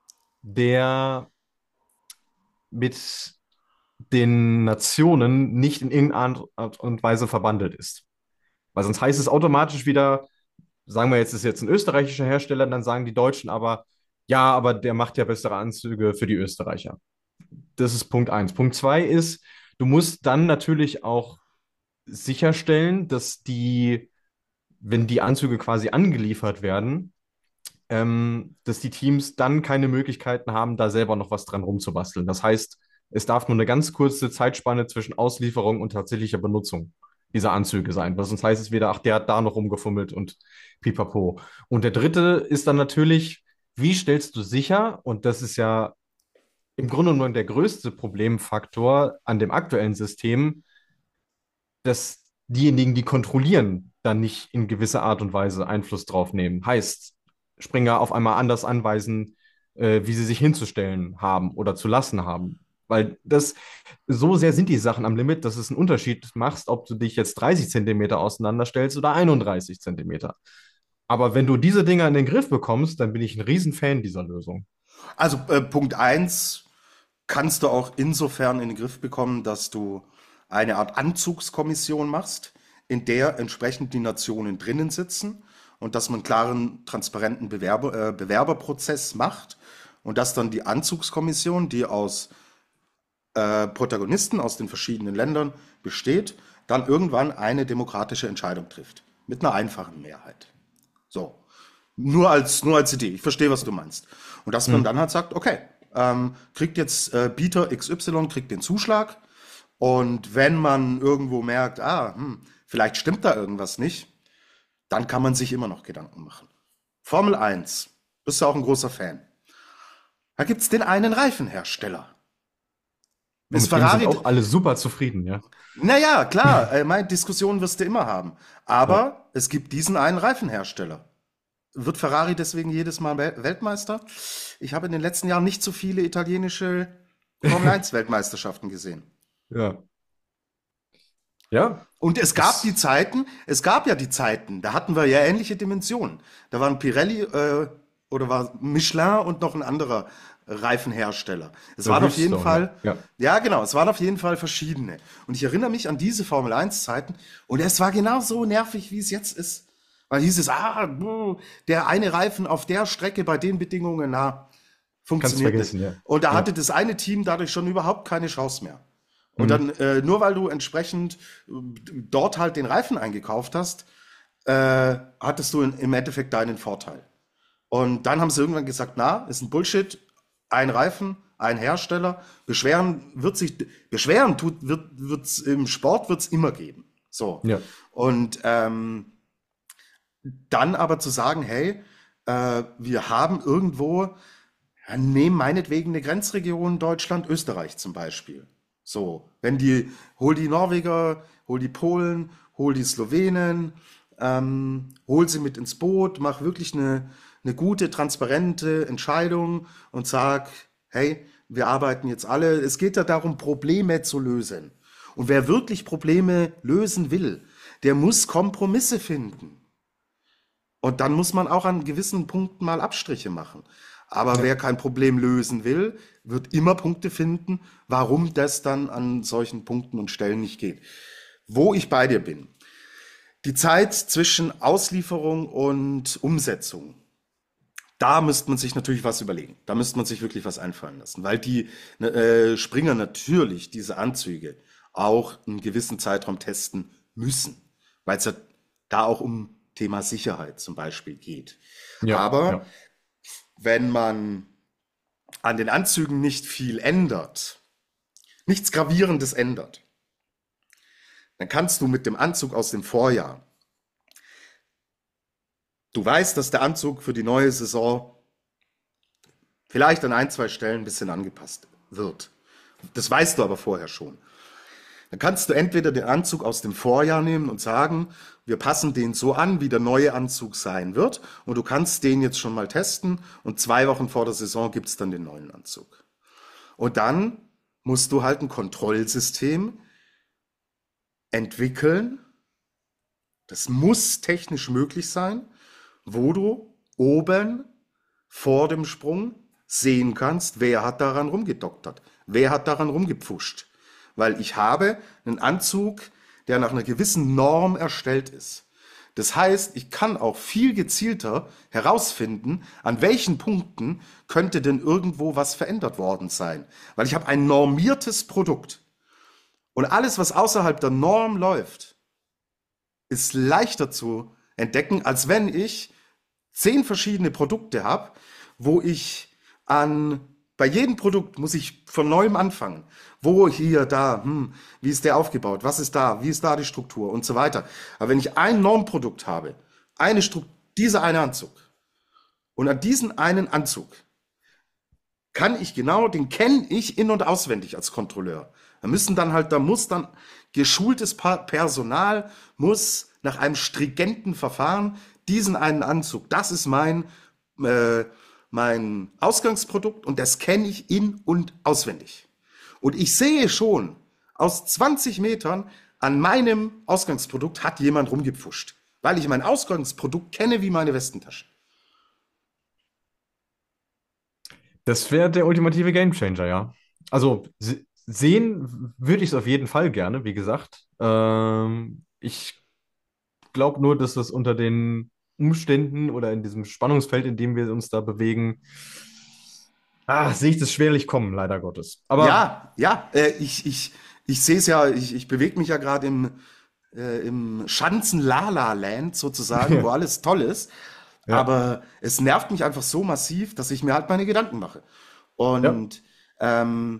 der mit den Nationen nicht in irgendeiner Art und Weise verbandelt ist. Weil sonst heißt es automatisch wieder, sagen wir jetzt, ist jetzt ein österreichischer Hersteller, dann sagen die Deutschen aber, ja, aber der macht ja bessere Anzüge für die Österreicher. Das ist Punkt eins. Punkt zwei ist, du musst dann natürlich auch sicherstellen, dass die, wenn die Anzüge quasi angeliefert werden, ähm, dass die Teams dann keine Möglichkeiten haben, da selber noch was dran rumzubasteln. Das heißt, es darf nur eine ganz kurze Zeitspanne zwischen Auslieferung und tatsächlicher Benutzung dieser Anzüge sein, weil sonst heißt es wieder, ach, der hat da noch rumgefummelt und pipapo. Und der dritte ist dann natürlich, wie stellst du sicher, und das ist ja im Grunde genommen der größte Problemfaktor an dem aktuellen System, dass diejenigen, die kontrollieren, dann nicht in gewisser Art und Weise Einfluss drauf nehmen. Heißt, Springer auf einmal anders anweisen, äh, wie sie sich hinzustellen haben oder zu lassen haben. Weil das, so sehr sind die Sachen am Limit, dass es einen Unterschied macht, ob du dich jetzt dreißig Zentimeter auseinanderstellst oder einunddreißig Zentimeter. Aber wenn du diese Dinger in den Griff bekommst, dann bin ich ein Riesenfan dieser Lösung. Also äh, Punkt eins kannst du auch insofern in den Griff bekommen, dass du eine Art Anzugskommission machst, in der entsprechend die Nationen drinnen sitzen und dass man einen klaren, transparenten Bewerber, äh, Bewerberprozess macht und dass dann die Anzugskommission, die aus äh, Protagonisten aus den verschiedenen Ländern besteht, dann irgendwann eine demokratische Entscheidung trifft. Mit einer einfachen Mehrheit. So. Nur als, nur als Idee. Ich verstehe, was du meinst. Und dass man Hm. dann halt sagt, okay, ähm, kriegt jetzt äh, Bieter X Y kriegt den Zuschlag. Und wenn man irgendwo merkt, ah, hm, vielleicht stimmt da irgendwas nicht, dann kann man sich immer noch Gedanken machen. Formel eins, bist du auch ein großer Fan. Da gibt es den einen Reifenhersteller. Und Ist mit dem sind Ferrari. auch alle super zufrieden, ja. Naja, klar, äh, meine Diskussion wirst du immer haben. Aber Ja. es gibt diesen einen Reifenhersteller. Wird Ferrari deswegen jedes Mal Wel- Weltmeister? Ich habe in den letzten Jahren nicht so viele italienische Formel eins Weltmeisterschaften gesehen. Ja. Ja. Und es gab Das, die Zeiten, es gab ja die Zeiten, da hatten wir ja ähnliche Dimensionen. Da waren Pirelli äh, oder war Michelin und noch ein anderer Reifenhersteller. Es der waren auf jeden Bridgestone, Fall, ja. Ja. ja genau, es waren auf jeden Fall verschiedene. Und ich erinnere mich an diese Formel eins Zeiten und es war genauso nervig, wie es jetzt ist. Weil hieß es, ah, buh, der eine Reifen auf der Strecke bei den Bedingungen, na, Kannst funktioniert nicht. vergessen, ja. Und da Ja. hatte das eine Team dadurch schon überhaupt keine Chance mehr. Und Mhm. dann, äh, nur weil du entsprechend äh, dort halt den Reifen eingekauft hast, äh, hattest du in, im Endeffekt deinen Vorteil. Und dann haben sie irgendwann gesagt, na, ist ein Bullshit, ein Reifen, ein Hersteller, beschweren wird sich, beschweren tut, wird, wird's im Sport wird's immer geben. So. Ja. Und ähm, dann aber zu sagen, hey, äh, wir haben irgendwo, ja, nehmen meinetwegen eine Grenzregion Deutschland, Österreich zum Beispiel. So, wenn die, hol die Norweger, hol die Polen, hol die Slowenen, ähm, hol sie mit ins Boot, mach wirklich eine, eine gute, transparente Entscheidung und sag, hey, wir arbeiten jetzt alle. Es geht ja darum, Probleme zu lösen. Und wer wirklich Probleme lösen will, der muss Kompromisse finden. Und dann muss man auch an gewissen Punkten mal Abstriche machen. Aber Ja. wer kein Problem lösen will, wird immer Punkte finden, warum das dann an solchen Punkten und Stellen nicht geht. Wo ich bei dir bin. Die Zeit zwischen Auslieferung und Umsetzung, da müsste man sich natürlich was überlegen. Da müsste man sich wirklich was einfallen lassen, weil die äh, Springer natürlich diese Anzüge auch einen gewissen Zeitraum testen müssen, weil es ja da auch um Thema Sicherheit zum Beispiel geht. Ja. Aber Ja. wenn man an den Anzügen nicht viel ändert, nichts Gravierendes ändert, dann kannst du mit dem Anzug aus dem Vorjahr, du weißt, dass der Anzug für die neue Saison vielleicht an ein, zwei Stellen ein bisschen angepasst wird. Das weißt du aber vorher schon. Dann kannst du entweder den Anzug aus dem Vorjahr nehmen und sagen, wir passen den so an, wie der neue Anzug sein wird. Und du kannst den jetzt schon mal testen und zwei Wochen vor der Saison gibt es dann den neuen Anzug. Und dann musst du halt ein Kontrollsystem entwickeln. Das muss technisch möglich sein, wo du oben vor dem Sprung sehen kannst, wer hat daran rumgedoktert, wer hat daran rumgepfuscht. Weil ich habe einen Anzug, der nach einer gewissen Norm erstellt ist. Das heißt, ich kann auch viel gezielter herausfinden, an welchen Punkten könnte denn irgendwo was verändert worden sein. Weil ich habe ein normiertes Produkt. Und alles, was außerhalb der Norm läuft, ist leichter zu entdecken, als wenn ich zehn verschiedene Produkte habe, wo ich an, bei jedem Produkt muss ich von neuem anfangen. Wo, hier, da, hm, wie ist der aufgebaut, was ist da, wie ist da die Struktur und so weiter. Aber wenn ich ein Normprodukt habe, eine Struktur, dieser eine Anzug, und an diesen einen Anzug kann ich genau, den kenne ich in- und auswendig als Kontrolleur. Da müssen dann halt, da muss dann geschultes Pa- Personal, muss nach einem stringenten Verfahren diesen einen Anzug, das ist mein, äh, mein Ausgangsprodukt und das kenne ich in- und auswendig. Und ich sehe schon, aus zwanzig Metern an meinem Ausgangsprodukt hat jemand rumgepfuscht, weil ich mein Ausgangsprodukt kenne wie meine Westentasche. Das wäre der ultimative Gamechanger, ja. Also se- sehen würde ich es auf jeden Fall gerne, wie gesagt. Ähm, ich glaube nur, dass das unter den Umständen oder in diesem Spannungsfeld, in dem wir uns da bewegen, ah, sehe ich das schwerlich kommen, leider Gottes. Aber Ja, ja, äh, ich, ich, ich sehe es ja, ich, ich bewege mich ja gerade im, äh, im Schanzen-Lala-Land sozusagen, wo alles toll ist. Ja. Aber es nervt mich einfach so massiv, dass ich mir halt meine Gedanken mache. Ja, Und ähm,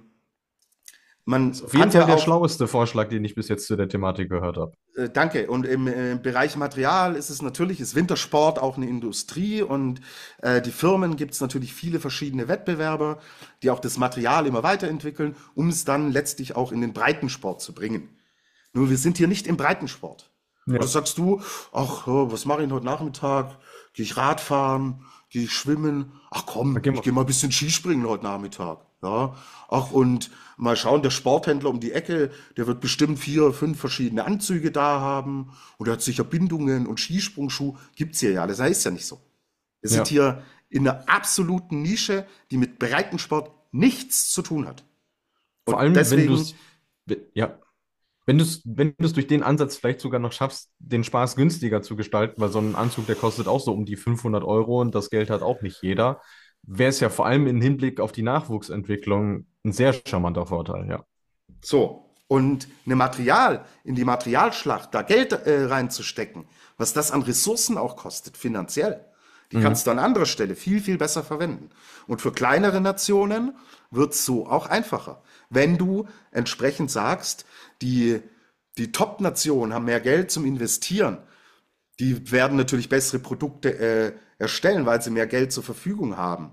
man ist auf jeden hat Fall ja der auch, schlaueste Vorschlag, den ich bis jetzt zu der Thematik gehört habe. äh, danke, und im äh, Bereich Material ist es natürlich, ist Wintersport auch eine Industrie und äh, die Firmen gibt es natürlich viele verschiedene Wettbewerber, die auch das Material immer weiterentwickeln, um es dann letztlich auch in den Breitensport zu bringen. Nur wir sind hier nicht im Breitensport. Oder Ja. sagst du, ach, oh, was mache ich denn heute Nachmittag? Gehe ich Radfahren? Gehe ich schwimmen? Ach Da komm, gehen ich wir. gehe mal ein bisschen Skispringen heute Nachmittag. Ja. Ach, und mal schauen, der Sporthändler um die Ecke, der wird bestimmt vier, fünf verschiedene Anzüge da haben. Und er hat sicher Bindungen und Skisprungschuh. Gibt's hier ja. Das heißt ja nicht so. Wir sind Ja. hier in einer absoluten Nische, die mit Breitensport nichts zu tun hat. Vor Und allem, wenn du deswegen, es, ja, wenn du es, wenn du es durch den Ansatz vielleicht sogar noch schaffst, den Spaß günstiger zu gestalten, weil so ein Anzug, der kostet auch so um die fünfhundert Euro und das Geld hat auch nicht jeder, wäre es ja vor allem im Hinblick auf die Nachwuchsentwicklung ein sehr charmanter Vorteil, ja. so, und eine Material, in die Materialschlacht da Geld äh, reinzustecken, was das an Ressourcen auch kostet, finanziell, die kannst Mhm. du an anderer Stelle viel, viel besser verwenden. Und für kleinere Nationen wird es so auch einfacher. Wenn du entsprechend sagst, die, die Top-Nationen haben mehr Geld zum Investieren, die werden natürlich bessere Produkte äh, erstellen, weil sie mehr Geld zur Verfügung haben.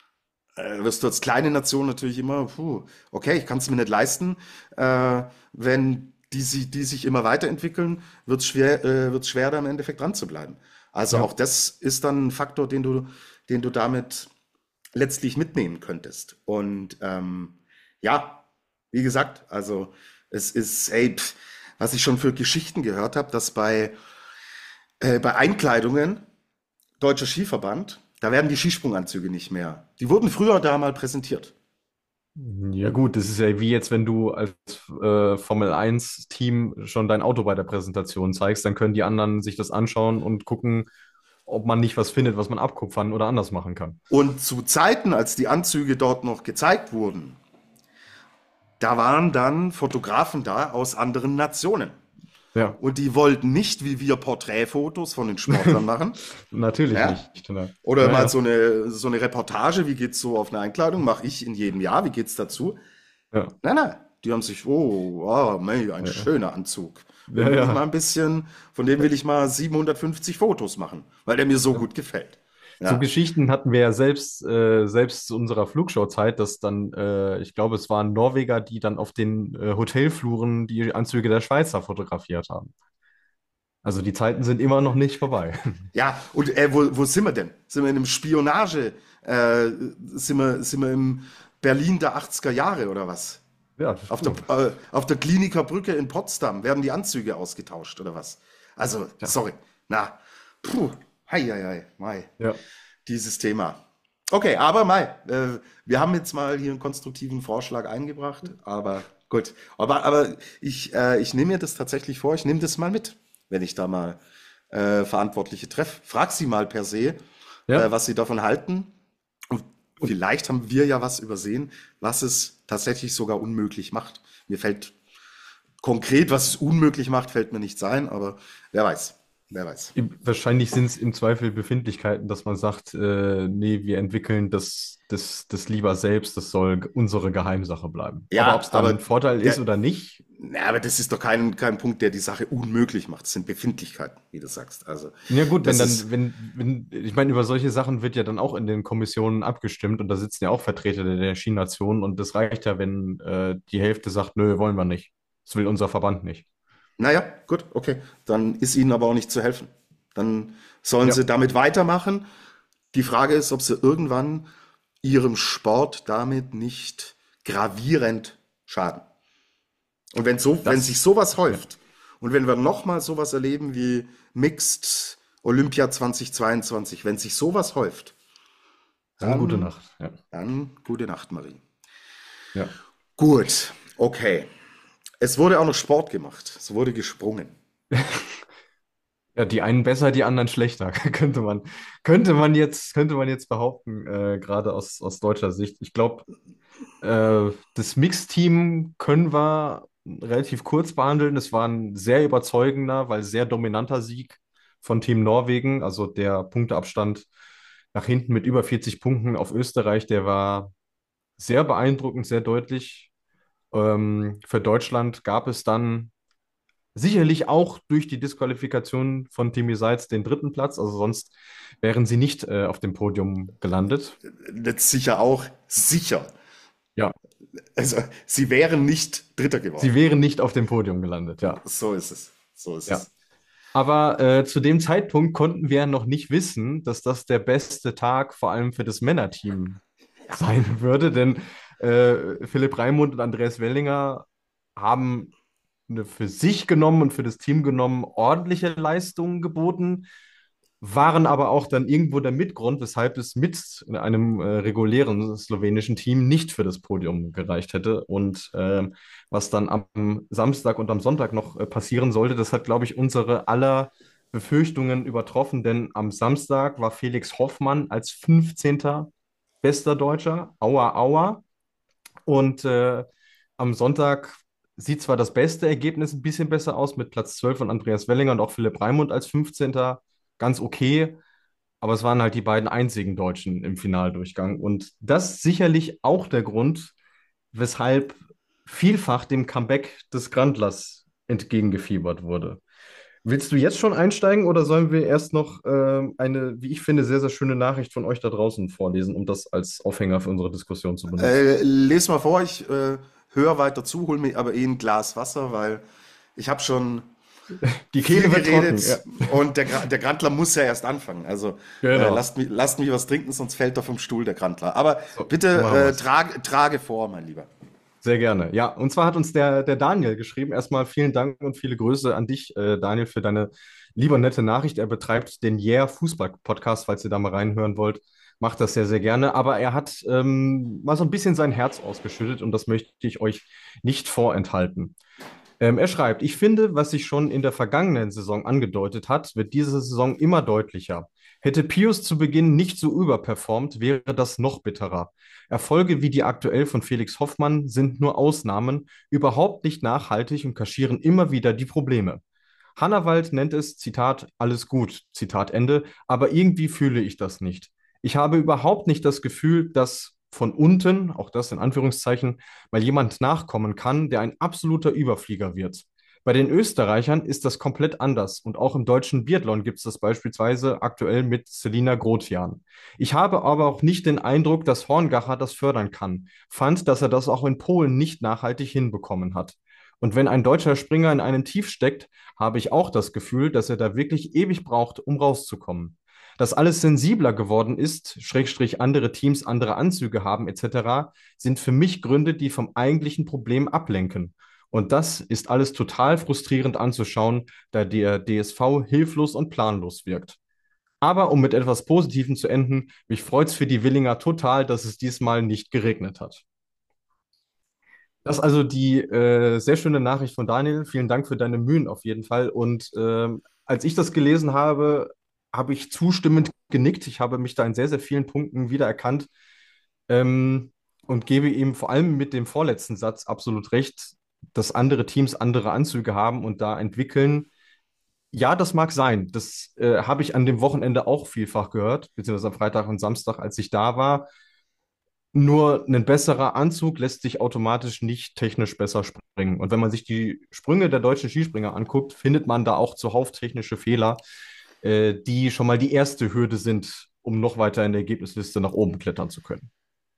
Äh, wirst du als kleine Nation natürlich immer, puh, okay, ich kann es mir nicht leisten. Äh, wenn die, si- die sich immer weiterentwickeln, wird es schwer, äh, wird's schwer, da im Endeffekt dran zu bleiben. Also Ja. auch das ist dann ein Faktor, den du, den du damit letztlich mitnehmen könntest. Und ähm, ja, wie gesagt, also es ist, ey, pff, was ich schon für Geschichten gehört habe, dass bei, äh, bei Einkleidungen Deutscher Skiverband, da werden die Skisprunganzüge nicht mehr. Die wurden früher da mal präsentiert. Ja gut, das ist ja wie jetzt, wenn du als äh, Formel eins Team schon dein Auto bei der Präsentation zeigst, dann können die anderen sich das anschauen und gucken, ob man nicht was findet, was man abkupfern oder anders machen kann. Und zu Zeiten, als die Anzüge dort noch gezeigt wurden, da waren dann Fotografen da aus anderen Nationen. Ja, Und die wollten nicht wie wir Porträtfotos von den Sportlern machen. natürlich Ja? nicht. Ne? Oder Ja, mal ja, so eine, so eine Reportage, wie geht's so auf eine Einkleidung, mache ich in jedem Jahr, wie geht's dazu? ja, Nein, nein, die haben sich, oh, oh, mei, ein ja, schöner Anzug. ja, Den will ich mal ja. ein bisschen, von dem will ich mal siebenhundertfünfzig Fotos machen, weil der mir so gut gefällt. So Ja. Geschichten hatten wir ja selbst, äh, selbst zu unserer Flugshow-Zeit, dass dann, äh, ich glaube, es waren Norweger, die dann auf den äh, Hotelfluren die Anzüge der Schweizer fotografiert haben. Also die Zeiten sind immer noch nicht vorbei. Ja, und äh, wo, wo sind wir denn? Sind wir in einem Spionage? Äh, sind wir, sind wir im Berlin der achtziger Jahre oder was? Ja, Auf der, du. äh, auf der Kliniker Brücke in Potsdam werden die Anzüge ausgetauscht oder was? Also, Ja, sorry. Na, puh, hei, hei, hei, mei, ja. dieses Thema. Okay, aber Mai, äh, wir haben jetzt mal hier einen konstruktiven Vorschlag eingebracht, aber gut. Aber, aber ich, äh, ich nehme mir das tatsächlich vor, ich nehme das mal mit, wenn ich da mal äh, Verantwortliche treffe. Frag sie mal per se, äh, Ja. was sie davon halten. Und Und vielleicht haben wir ja was übersehen, was es tatsächlich sogar unmöglich macht. Mir fällt konkret, was es unmöglich macht, fällt mir nicht ein, aber wer weiß, wer weiß. im- wahrscheinlich sind es im Zweifel Befindlichkeiten, dass man sagt, äh, nee, wir entwickeln das, das, das lieber selbst, das soll g- unsere Geheimsache bleiben. Aber ob Ja, es dann ein aber Vorteil ist der, oder nicht, na, aber das ist doch kein, kein Punkt, der die Sache unmöglich macht. Das sind Befindlichkeiten, wie du sagst. Also, ja gut, wenn das dann, ist, wenn, wenn, ich meine, über solche Sachen wird ja dann auch in den Kommissionen abgestimmt und da sitzen ja auch Vertreter der, der Skinationen und das reicht ja, wenn äh, die Hälfte sagt, nö, wollen wir nicht. Das will unser Verband nicht. naja, gut, okay. Dann ist ihnen aber auch nicht zu helfen. Dann sollen Ja, sie damit weitermachen. Die Frage ist, ob sie irgendwann ihrem Sport damit nicht gravierend schaden. Und wenn so, wenn sich das, sowas ja, häuft und wenn wir nochmal sowas erleben wie Mixed Olympia zwanzig zweiundzwanzig, wenn sich sowas häuft, dann gute dann, Nacht. Ja, dann gute Nacht, Marie. ja. Gut, okay. Es wurde auch noch Sport gemacht. Es wurde gesprungen. Ja, die einen besser, die anderen schlechter, könnte man, könnte man jetzt, könnte man jetzt behaupten, äh, gerade aus, aus deutscher Sicht. Ich glaube, äh, das Mixteam können wir relativ kurz behandeln. Es war ein sehr überzeugender, weil sehr dominanter Sieg von Team Norwegen. Also der Punkteabstand nach hinten mit über vierzig Punkten auf Österreich, der war sehr beeindruckend, sehr deutlich. Ähm, für Deutschland gab es dann sicherlich auch durch die Disqualifikation von Timmy Seitz den dritten Platz. Also sonst wären sie nicht äh, auf dem Podium gelandet. Jetzt sicher auch sicher. Ja, Also, sie wären nicht Dritter sie geworden. wären nicht auf dem Podium gelandet, ja. So ist es. So ist Ja. es. Aber äh, zu dem Zeitpunkt konnten wir noch nicht wissen, dass das der beste Tag vor allem für das Männerteam sein würde, denn äh, Philipp Raimund und Andreas Wellinger haben eine für sich genommen und für das Team genommen ordentliche Leistungen geboten, waren aber auch dann irgendwo der Mitgrund, weshalb es mit in einem äh, regulären slowenischen Team nicht für das Podium gereicht hätte. Und ähm, was dann am Samstag und am Sonntag noch äh, passieren sollte, das hat, glaube ich, unsere aller Befürchtungen übertroffen, denn am Samstag war Felix Hoffmann als fünfzehnter bester Deutscher, aua, aua. Und äh, am Sonntag sieht zwar das beste Ergebnis ein bisschen besser aus mit Platz zwölf von Andreas Wellinger und auch Philipp Raimund als fünfzehnter ganz okay, aber es waren halt die beiden einzigen Deutschen im Finaldurchgang. Und das ist sicherlich auch der Grund, weshalb vielfach dem Comeback des Grandlers entgegengefiebert wurde. Willst du jetzt schon einsteigen oder sollen wir erst noch ähm, eine, wie ich finde, sehr, sehr schöne Nachricht von euch da draußen vorlesen, um das als Aufhänger für unsere Diskussion zu benutzen? Äh, les mal vor, ich äh, höre weiter zu, hol mir aber eh ein Glas Wasser, weil ich habe schon Die viel Kehle wird trocken, ja. geredet und der, Gra- der Grantler muss ja erst anfangen. Also äh, Genau. lasst, mich, lasst mich was trinken, sonst fällt er vom Stuhl, der Grantler. Aber So, bitte so machen äh, wir's. trage, trage vor, mein Lieber. Sehr gerne. Ja, und zwar hat uns der, der Daniel geschrieben. Erstmal vielen Dank und viele Grüße an dich, äh, Daniel, für deine liebe und nette Nachricht. Er betreibt den Yeah Fußball Podcast, falls ihr da mal reinhören wollt. Macht das sehr, sehr gerne. Aber er hat ähm, mal so ein bisschen sein Herz ausgeschüttet und das möchte ich euch nicht vorenthalten. Ähm, er schreibt, ich finde, was sich schon in der vergangenen Saison angedeutet hat, wird diese Saison immer deutlicher. Hätte Pius zu Beginn nicht so überperformt, wäre das noch bitterer. Erfolge wie die aktuell von Felix Hoffmann sind nur Ausnahmen, überhaupt nicht nachhaltig und kaschieren immer wieder die Probleme. Hannawald nennt es, Zitat, alles gut, Zitat Ende, aber irgendwie fühle ich das nicht. Ich habe überhaupt nicht das Gefühl, dass von unten, auch das in Anführungszeichen, mal jemand nachkommen kann, der ein absoluter Überflieger wird. Bei den Österreichern ist das komplett anders und auch im deutschen Biathlon gibt es das beispielsweise aktuell mit Selina Grotian. Ich habe aber auch nicht den Eindruck, dass Horngacher das fördern kann, fand, dass er das auch in Polen nicht nachhaltig hinbekommen hat. Und wenn ein deutscher Springer in einem Tief steckt, habe ich auch das Gefühl, dass er da wirklich ewig braucht, um rauszukommen. Dass alles sensibler geworden ist, Schrägstrich andere Teams andere Anzüge haben et cetera, sind für mich Gründe, die vom eigentlichen Problem ablenken. Und das ist alles total frustrierend anzuschauen, da der D S V hilflos und planlos wirkt. Aber um mit etwas Positivem zu enden, mich freut es für die Willinger total, dass es diesmal nicht geregnet hat. Das ist also die äh, sehr schöne Nachricht von Daniel. Vielen Dank für deine Mühen auf jeden Fall. Und ähm, als ich das gelesen habe, habe ich zustimmend genickt. Ich habe mich da in sehr, sehr vielen Punkten wiedererkannt ähm, und gebe ihm vor allem mit dem vorletzten Satz absolut recht, dass andere Teams andere Anzüge haben und da entwickeln. Ja, das mag sein. Das äh, habe ich an dem Wochenende auch vielfach gehört, beziehungsweise am Freitag und Samstag, als ich da war. Nur ein besserer Anzug lässt sich automatisch nicht technisch besser springen. Und wenn man sich die Sprünge der deutschen Skispringer anguckt, findet man da auch zuhauf technische Fehler, äh, die schon mal die erste Hürde sind, um noch weiter in der Ergebnisliste nach oben klettern zu können.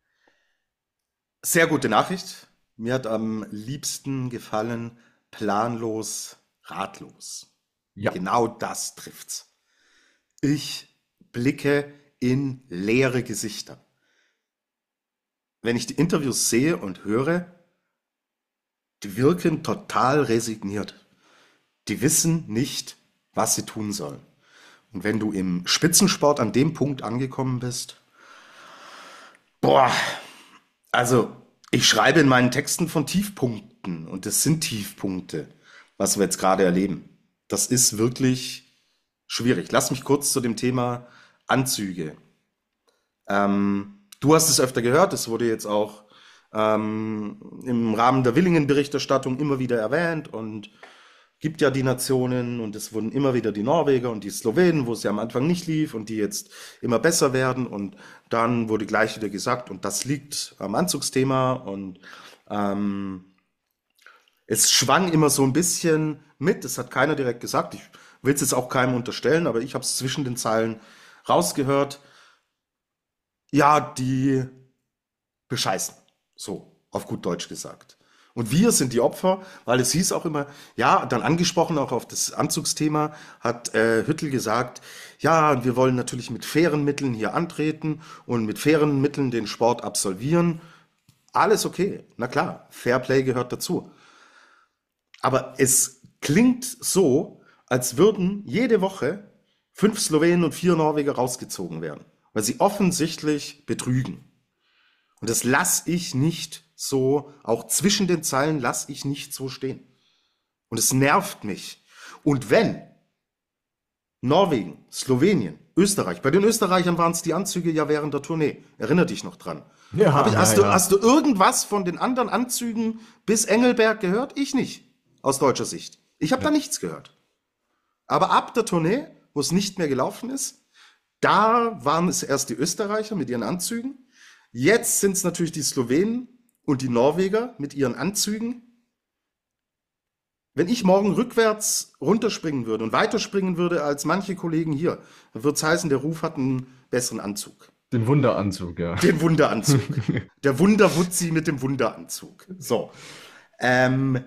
Sehr gute Nachricht. Mir hat am liebsten gefallen, planlos, ratlos. Ja, Genau das trifft's. Ich blicke in leere Gesichter. Wenn ich die Interviews sehe und höre, die wirken total resigniert. Die wissen nicht, was sie tun sollen. Und wenn du im Spitzensport an dem Punkt angekommen bist, boah, also ich schreibe in meinen Texten von Tiefpunkten und das sind Tiefpunkte, was wir jetzt gerade erleben. Das ist wirklich schwierig. Lass mich kurz zu dem Thema Anzüge. Ähm, du hast es öfter gehört, es wurde jetzt auch ähm, im Rahmen der Willingen-Berichterstattung immer wieder erwähnt und gibt ja die Nationen und es wurden immer wieder die Norweger und die Slowenen, wo es ja am Anfang nicht lief und die jetzt immer besser werden. Und dann wurde gleich wieder gesagt, und das liegt am Anzugsthema. Und ähm, es schwang immer so ein bisschen mit, das hat keiner direkt gesagt. Ich will es jetzt auch keinem unterstellen, aber ich habe es zwischen den Zeilen rausgehört. Ja, die bescheißen, so auf gut Deutsch gesagt. Und wir sind die Opfer, weil es hieß auch immer, ja, dann angesprochen auch auf das Anzugsthema, hat äh, Hüttl gesagt, ja, wir wollen natürlich mit fairen Mitteln hier antreten und mit fairen Mitteln den Sport absolvieren. Alles okay, na klar, Fairplay gehört dazu. Aber es klingt so, als würden jede Woche fünf Slowenen und vier Norweger rausgezogen werden, weil sie offensichtlich betrügen. Und das lasse ich nicht so, auch zwischen den Zeilen lasse ich nicht so stehen. Und es nervt mich. Und wenn Norwegen, Slowenien, Österreich, bei den Österreichern waren es die Anzüge ja während der Tournee, erinner dich noch dran. Ja, Hab ich, hast, ja, du, ja. hast du irgendwas von den anderen Anzügen bis Engelberg gehört? Ich nicht, aus deutscher Sicht. Ich habe Ja. da nichts gehört. Aber ab der Tournee, wo es nicht mehr gelaufen ist, da waren es erst die Österreicher mit ihren Anzügen. Jetzt sind es natürlich die Slowenen und die Norweger mit ihren Anzügen. Wenn ich morgen rückwärts runterspringen würde und weiterspringen würde als manche Kollegen hier, dann würde es heißen, der Ruf hat einen besseren Anzug. Den Wunderanzug, ja. Den Wunderanzug. Der Wunderwutzi mit dem Wunderanzug. So. Ähm,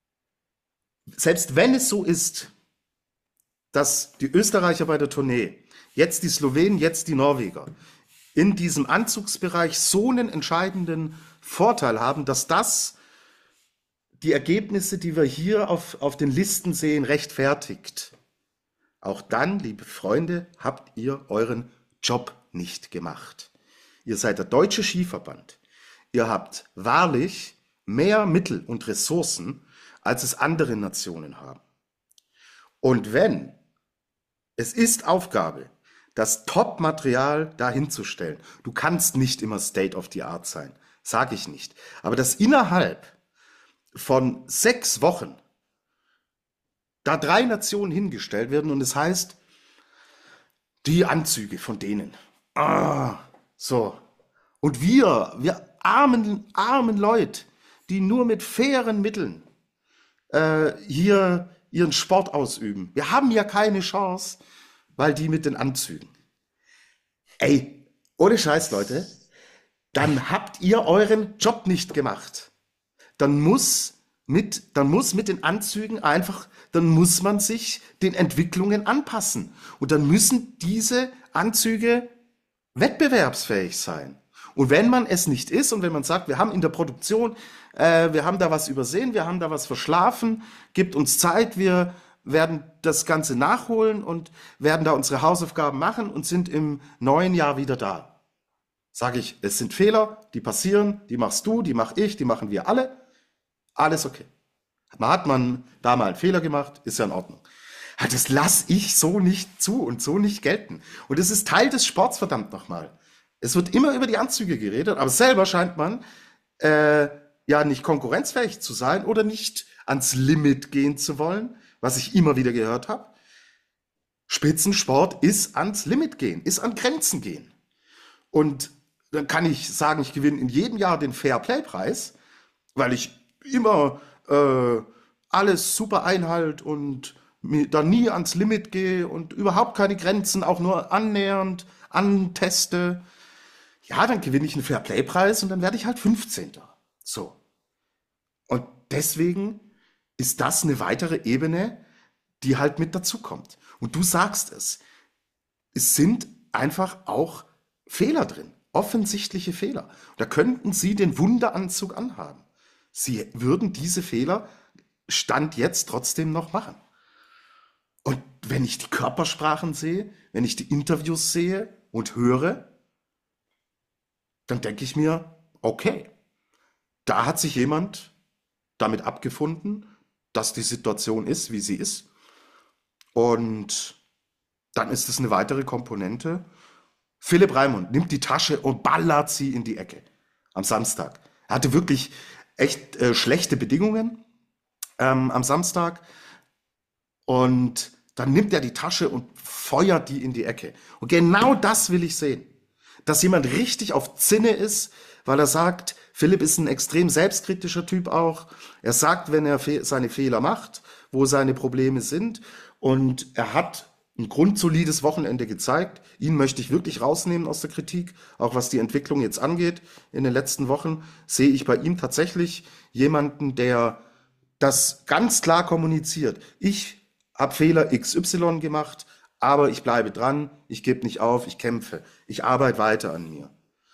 selbst wenn es so ist, dass die Österreicher bei der Tournee, jetzt die Slowenen, jetzt die Norweger, in diesem Anzugsbereich so einen entscheidenden Vorteil haben, dass das die Ergebnisse, die wir hier auf, auf den Listen sehen, rechtfertigt. Auch dann, liebe Freunde, habt ihr euren Job nicht gemacht. Ihr seid der Deutsche Skiverband. Ihr habt wahrlich mehr Mittel und Ressourcen, als es andere Nationen haben. Und wenn, es ist Aufgabe, das Top-Material dahin zu stellen. Du kannst nicht immer State of the Art sein, sage ich nicht. Aber dass innerhalb von sechs Wochen da drei Nationen hingestellt werden und es heißt, die Anzüge von denen. Ah, so. Und wir, wir armen, armen Leute, die nur mit fairen Mitteln äh, hier ihren Sport ausüben. Wir haben ja keine Chance, weil die mit den Anzügen. Ey, ohne Scheiß, Leute, dann habt ihr euren Job nicht gemacht. Dann muss mit, dann muss mit den Anzügen einfach, dann muss man sich den Entwicklungen anpassen. Und dann müssen diese Anzüge wettbewerbsfähig sein. Und wenn man es nicht ist und wenn man sagt, wir haben in der Produktion, äh, wir haben da was übersehen, wir haben da was verschlafen, gibt uns Zeit, wir werden das Ganze nachholen und werden da unsere Hausaufgaben machen und sind im neuen Jahr wieder da. Sage ich, es sind Fehler, die passieren, die machst du, die mach ich, die machen wir alle. Alles okay. Man hat man da mal einen Fehler gemacht, ist ja in Ordnung. Das lasse ich so nicht zu und so nicht gelten. Und es ist Teil des Sports, verdammt nochmal. Es wird immer über die Anzüge geredet, aber selber scheint man äh, ja nicht konkurrenzfähig zu sein oder nicht ans Limit gehen zu wollen, was ich immer wieder gehört habe. Spitzensport ist ans Limit gehen, ist an Grenzen gehen. Und dann kann ich sagen, ich gewinne in jedem Jahr den Fair-Play-Preis, weil ich immer äh, alles super einhalte und mir da nie ans Limit gehe und überhaupt keine Grenzen auch nur annähernd anteste. Ja, dann gewinne ich einen Fair-Play-Preis und dann werde ich halt fünfzehnter. So. Und deswegen ist das eine weitere Ebene, die halt mit dazukommt. Und du sagst es. Es sind einfach auch Fehler drin. Offensichtliche Fehler. Da könnten sie den Wunderanzug anhaben. Sie würden diese Fehler Stand jetzt trotzdem noch machen. Und wenn ich die Körpersprachen sehe, wenn ich die Interviews sehe und höre, dann denke ich mir, okay, da hat sich jemand damit abgefunden, dass die Situation ist, wie sie ist. Und dann ist es eine weitere Komponente. Philipp Raimund nimmt die Tasche und ballert sie in die Ecke am Samstag. Er hatte wirklich echt äh, schlechte Bedingungen ähm, am Samstag. Und dann nimmt er die Tasche und feuert die in die Ecke. Und genau das will ich sehen. Dass jemand richtig auf Zinne ist, weil er sagt, Philipp ist ein extrem selbstkritischer Typ auch. Er sagt, wenn er fe- seine Fehler macht, wo seine Probleme sind. Und er hat ein grundsolides Wochenende gezeigt. Ihn möchte ich wirklich rausnehmen aus der Kritik. Auch was die Entwicklung jetzt angeht in den letzten Wochen, sehe ich bei ihm tatsächlich jemanden, der das ganz klar kommuniziert. Ich habe Fehler X Y gemacht, aber ich bleibe dran, ich gebe nicht auf, ich kämpfe, ich arbeite weiter an mir.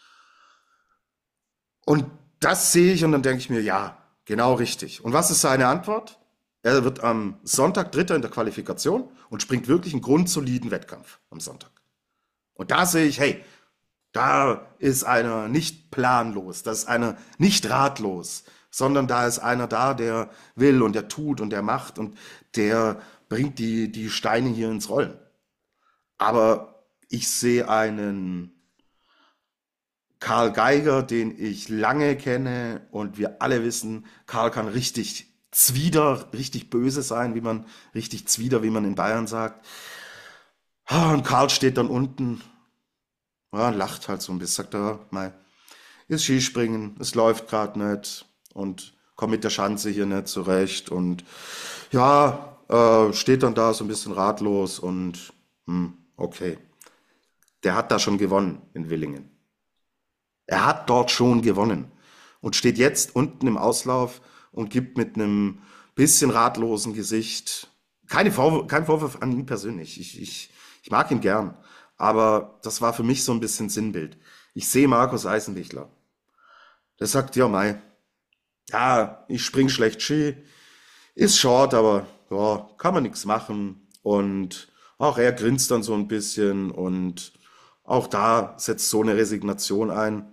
Und das sehe ich und dann denke ich mir, ja, genau richtig. Und was ist seine Antwort? Er wird am Sonntag Dritter in der Qualifikation und springt wirklich einen grundsoliden Wettkampf am Sonntag. Und da sehe ich, hey, da ist einer nicht planlos, da ist einer nicht ratlos, sondern da ist einer da, der will und der tut und der macht und der bringt die, die Steine hier ins Rollen. Aber ich sehe einen Karl Geiger, den ich lange kenne und wir alle wissen, Karl kann richtig zwider, richtig böse sein, wie man, richtig zwider, wie man in Bayern sagt. Ah, Und Karl steht dann unten, ja, lacht halt so ein bisschen, sagt er, mei, ist Skispringen, es läuft gerade nicht und komm mit der Schanze hier nicht zurecht und ja, äh, steht dann da so ein bisschen ratlos und hm, okay, der hat da schon gewonnen in Willingen. Er hat dort schon gewonnen und steht jetzt unten im Auslauf und gibt mit einem bisschen ratlosen Gesicht, keine Vorwurf, kein Vorwurf an ihn persönlich, ich, ich, ich mag ihn gern, aber das war für mich so ein bisschen Sinnbild. Ich sehe Markus Eisenbichler, der sagt, ja mei, ja, ich spring schlecht Ski, ist short, aber ja, kann man nichts machen. Und auch er grinst dann so ein bisschen und auch da setzt so eine Resignation ein.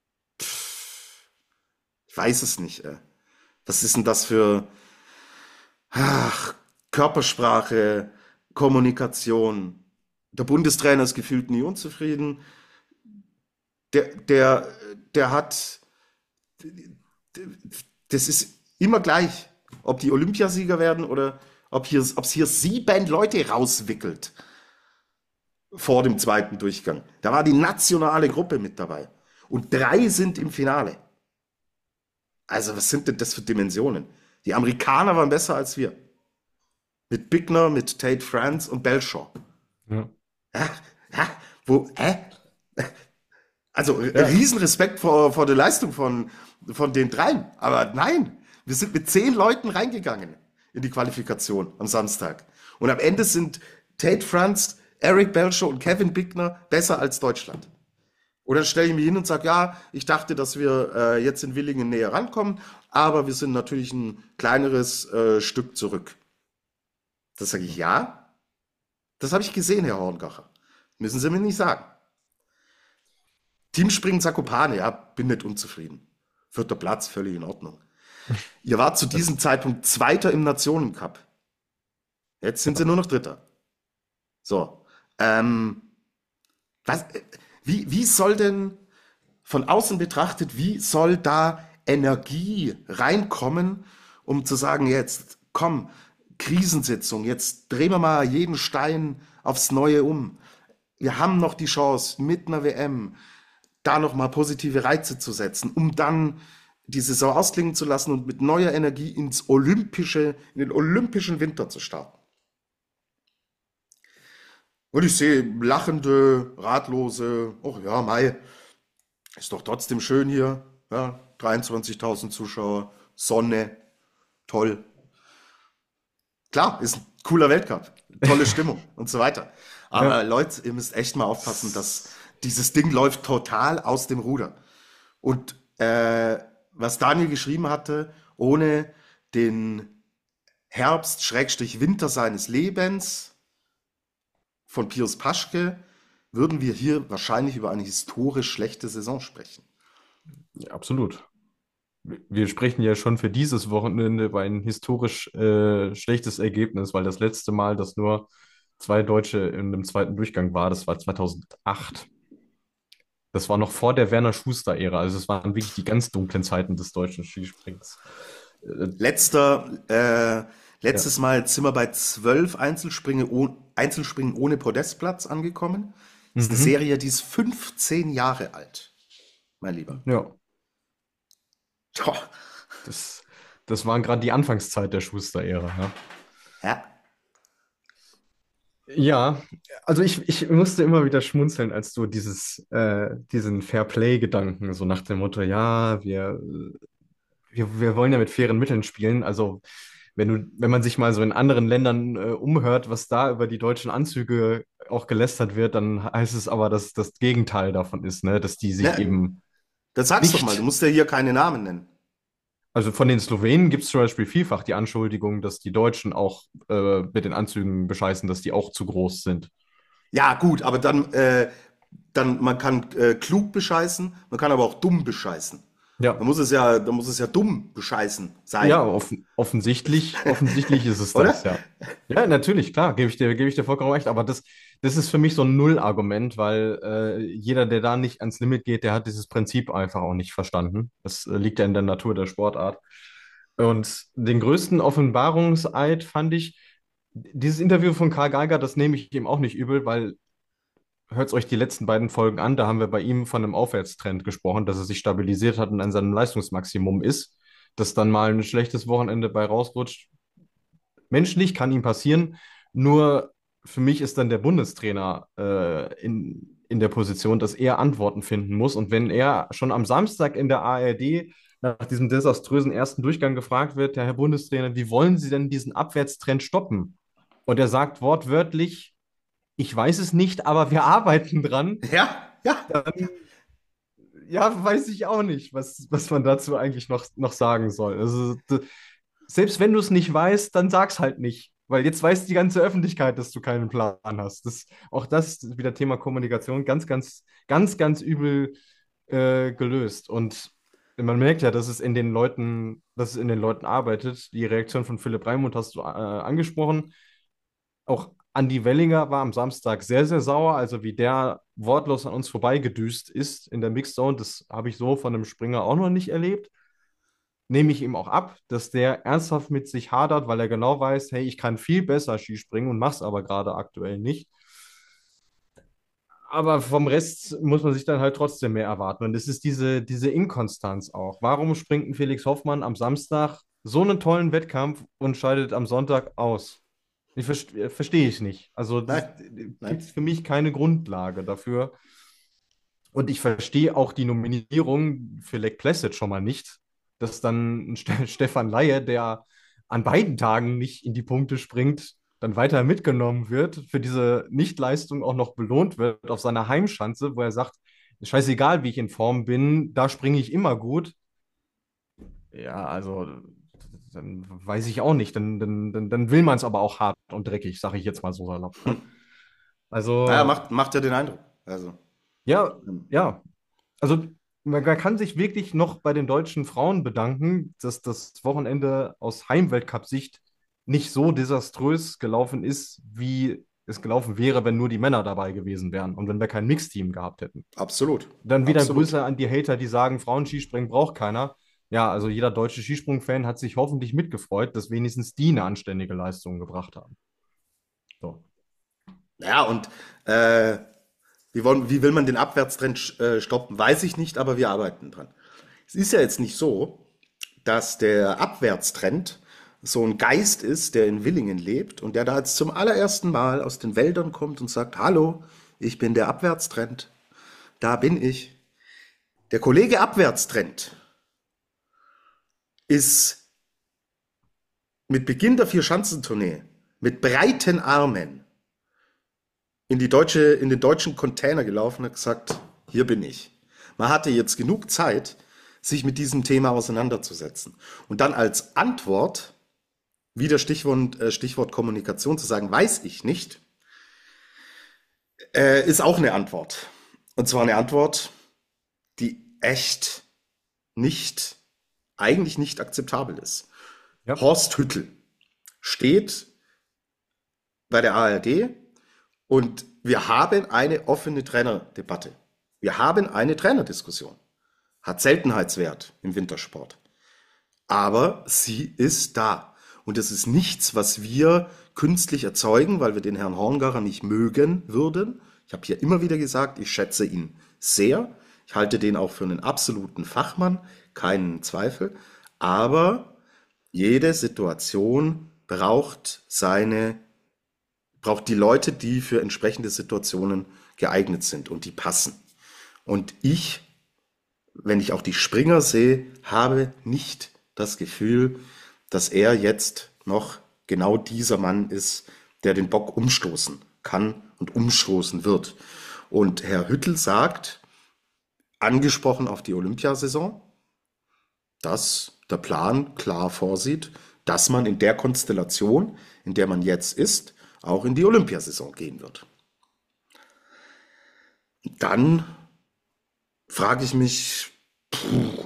Ich weiß es nicht. Ey. Was ist denn das für ach, Körpersprache, Kommunikation? Der Bundestrainer ist gefühlt nie unzufrieden. Der, der, der hat, das ist immer gleich, ob die Olympiasieger werden oder ob hier, ob es hier sieben Leute rauswickelt vor dem zweiten Durchgang. Da war die nationale Gruppe mit dabei. Und drei sind im Finale. Also was sind denn das für Dimensionen? Die Amerikaner waren besser als wir. Mit Bickner, mit Tate France und Belshaw. Ja. Ja, ja, wo, hä? Also Ja. Riesenrespekt vor, vor der Leistung von, von den dreien. Aber nein, wir sind mit zehn Leuten reingegangen in die Qualifikation am Samstag. Und am Ende sind Tate France, Eric Belshaw und Kevin Bickner besser als Deutschland. Und dann stelle ich mich hin und sage, ja, ich dachte, dass wir äh, jetzt in Willingen näher rankommen, aber wir sind natürlich ein kleineres äh, Stück zurück. Das sage ich, ja, das habe ich gesehen, Herr Horngacher. Müssen Sie mir nicht sagen. Teamspringen Zakopane, ja, bin nicht unzufrieden. Vierter Platz, völlig in Ordnung. Ihr wart zu diesem Zeitpunkt Zweiter im Nationencup. Jetzt sind sie nur noch Dritter. So, ähm, was, äh, wie, wie soll denn von außen betrachtet, wie soll da Energie reinkommen, um zu sagen, jetzt komm, Krisensitzung, jetzt drehen wir mal jeden Stein aufs Neue um. Wir haben noch die Chance, mit einer W M da nochmal positive Reize zu setzen, um dann die Saison ausklingen zu lassen und mit neuer Energie ins Olympische, in den olympischen Winter zu starten. Und ich sehe lachende, ratlose, oh ja, Mai, ist doch trotzdem schön hier, ja, dreiundzwanzigtausend Zuschauer, Sonne, toll. Klar, ist ein cooler Weltcup, tolle Stimmung und so weiter. Aber Ja. Leute, ihr müsst echt mal aufpassen, dass dieses Ding läuft total aus dem Ruder. Und äh, was Daniel geschrieben hatte, ohne den Herbst-Winter seines Lebens von Pius Paschke, würden wir hier wahrscheinlich über eine historisch schlechte Saison sprechen. Ja, absolut. Wir sprechen ja schon für dieses Wochenende über ein historisch äh, schlechtes Ergebnis, weil das letzte Mal, dass nur zwei Deutsche in einem zweiten Durchgang war, das war zweitausendacht. Das war noch vor der Werner Schuster-Ära. Also es waren wirklich die ganz dunklen Zeiten des deutschen Skisprings. Äh, Letzter, äh, Ja. Letztes Mal sind wir bei zwölf Einzelspringen, oh, Einzelspringen ohne Podestplatz angekommen. Das ist eine Mhm. Serie, die ist fünfzehn Jahre alt, mein Lieber. Ja, Tja, das, das war gerade die Anfangszeit der Schuster-Ära, ja. ja. Ja, also ich, ich musste immer wieder schmunzeln, als du dieses, äh, diesen Fair-Play-Gedanken, so nach dem Motto, ja, wir, wir, wir wollen ja mit fairen Mitteln spielen. Also wenn du, wenn man sich mal so in anderen Ländern äh, umhört, was da über die deutschen Anzüge auch gelästert wird, dann heißt es aber, dass das Gegenteil davon ist, ne? Dass die sich Ne, eben dann sag's doch mal, du nicht. musst ja hier keine Namen nennen. Also von den Slowenen gibt es zum Beispiel vielfach die Anschuldigung, dass die Deutschen auch äh, mit den Anzügen bescheißen, dass die auch zu groß sind. Ja, gut, aber dann, äh, dann man kann äh, klug bescheißen, man kann aber auch dumm bescheißen. Da Ja, muss es ja, da muss es ja dumm bescheißen ja, sein, offen, offensichtlich, offensichtlich ist es das, oder? ja. Ja, natürlich, klar, gebe ich dir, gebe ich dir vollkommen recht. Aber das, das ist für mich so ein Null-Argument, weil äh, jeder, der da nicht ans Limit geht, der hat dieses Prinzip einfach auch nicht verstanden. Das äh, liegt ja in der Natur der Sportart. Und den größten Offenbarungseid fand ich, dieses Interview von Karl Geiger, das nehme ich ihm auch nicht übel, weil hört euch die letzten beiden Folgen an, da haben wir bei ihm von einem Aufwärtstrend gesprochen, dass er sich stabilisiert hat und an seinem Leistungsmaximum ist, dass dann mal ein schlechtes Wochenende bei rausrutscht. Menschlich kann ihm passieren, nur für mich ist dann der Bundestrainer äh, in, in der Position, dass er Antworten finden muss. Und wenn er schon am Samstag in der A R D nach diesem desaströsen ersten Durchgang gefragt wird, ja, Herr Bundestrainer, wie wollen Sie denn diesen Abwärtstrend stoppen? Und er sagt wortwörtlich, ich weiß es nicht, aber wir arbeiten dran. Ja, ja. Dann, ja, weiß ich auch nicht, was, was man dazu eigentlich noch, noch sagen soll. Also, d- selbst wenn du es nicht weißt, dann sag's halt nicht. Weil jetzt weiß die ganze Öffentlichkeit, dass du keinen Plan hast. Das, auch das ist wieder Thema Kommunikation, ganz, ganz, ganz, ganz übel äh, gelöst. Und man merkt ja, dass es in den Leuten, dass es in den Leuten arbeitet. Die Reaktion von Philipp Raimund hast du äh, angesprochen. Auch Andi Wellinger war am Samstag sehr, sehr sauer. Also wie der wortlos an uns vorbeigedüst ist in der Mixzone, das habe ich so von einem Springer auch noch nicht erlebt. Nehme ich ihm auch ab, dass der ernsthaft mit sich hadert, weil er genau weiß, hey, ich kann viel besser Skispringen und mache es aber gerade aktuell nicht. Aber vom Rest muss man sich dann halt trotzdem mehr erwarten. Und es ist diese, diese Inkonstanz auch. Warum springt ein Felix Hoffmann am Samstag so einen tollen Wettkampf und scheidet am Sonntag aus? Ich verste äh, verstehe ich nicht. Also Nein, das gibt nein. es für mich keine Grundlage dafür. Und ich verstehe auch die Nominierung für Lake Placid schon mal nicht, dass dann ein Ste Stefan Laie, der an beiden Tagen nicht in die Punkte springt, dann weiter mitgenommen wird, für diese Nichtleistung auch noch belohnt wird auf seiner Heimschanze, wo er sagt, scheißegal, wie ich in Form bin, da springe ich immer gut. Ja, also dann weiß ich auch nicht. Dann, dann, dann, dann will man es aber auch hart und dreckig, sage ich jetzt mal so salopp. Ne? Naja, Also, macht, macht ja den Eindruck. Also, ja, ähm, ja. Also, man kann sich wirklich noch bei den deutschen Frauen bedanken, dass das Wochenende aus Heimweltcup-Sicht nicht so desaströs gelaufen ist, wie es gelaufen wäre, wenn nur die Männer dabei gewesen wären und wenn wir kein Mixteam gehabt hätten. absolut. Dann wieder Absolut. Grüße an die Hater, die sagen, Frauenskispringen braucht keiner. Ja, also jeder deutsche Skisprung-Fan hat sich hoffentlich mitgefreut, dass wenigstens die eine anständige Leistung gebracht haben. So. Ja, und äh, wie, wollen, wie will man den Abwärtstrend äh, stoppen, weiß ich nicht, aber wir arbeiten dran. Es ist ja jetzt nicht so, dass der Abwärtstrend so ein Geist ist, der in Willingen lebt und der da jetzt zum allerersten Mal aus den Wäldern kommt und sagt, hallo, ich bin der Abwärtstrend, da bin ich. Der Kollege Abwärtstrend ist mit Beginn der Vierschanzentournee mit breiten Armen in die deutsche, in den deutschen Container gelaufen und hat gesagt, hier bin ich. Man hatte jetzt genug Zeit, sich mit diesem Thema auseinanderzusetzen. Und dann als Antwort, wieder Stichwort, äh, Stichwort Kommunikation zu sagen, weiß ich nicht, äh, ist auch eine Antwort. Und zwar eine Antwort, die echt nicht, eigentlich nicht akzeptabel ist. Ja. Horst Hüttel steht bei der A R D und wir haben eine offene Trainerdebatte. Wir haben eine Trainerdiskussion. Hat Seltenheitswert im Wintersport. Aber sie ist da. Und das ist nichts, was wir künstlich erzeugen, weil wir den Herrn Horngacher nicht mögen würden. Ich habe hier immer wieder gesagt, ich schätze ihn sehr. Ich halte den auch für einen absoluten Fachmann, keinen Zweifel. Aber jede Situation braucht seine, braucht die Leute, die für entsprechende Situationen geeignet sind und die passen. Und ich, wenn ich auch die Springer sehe, habe nicht das Gefühl, dass er jetzt noch genau dieser Mann ist, der den Bock umstoßen kann und umstoßen wird. Und Herr Hüttl sagt, angesprochen auf die Olympiasaison, dass der Plan klar vorsieht, dass man in der Konstellation, in der man jetzt ist, auch in die Olympiasaison gehen wird. Dann frage ich mich, puh,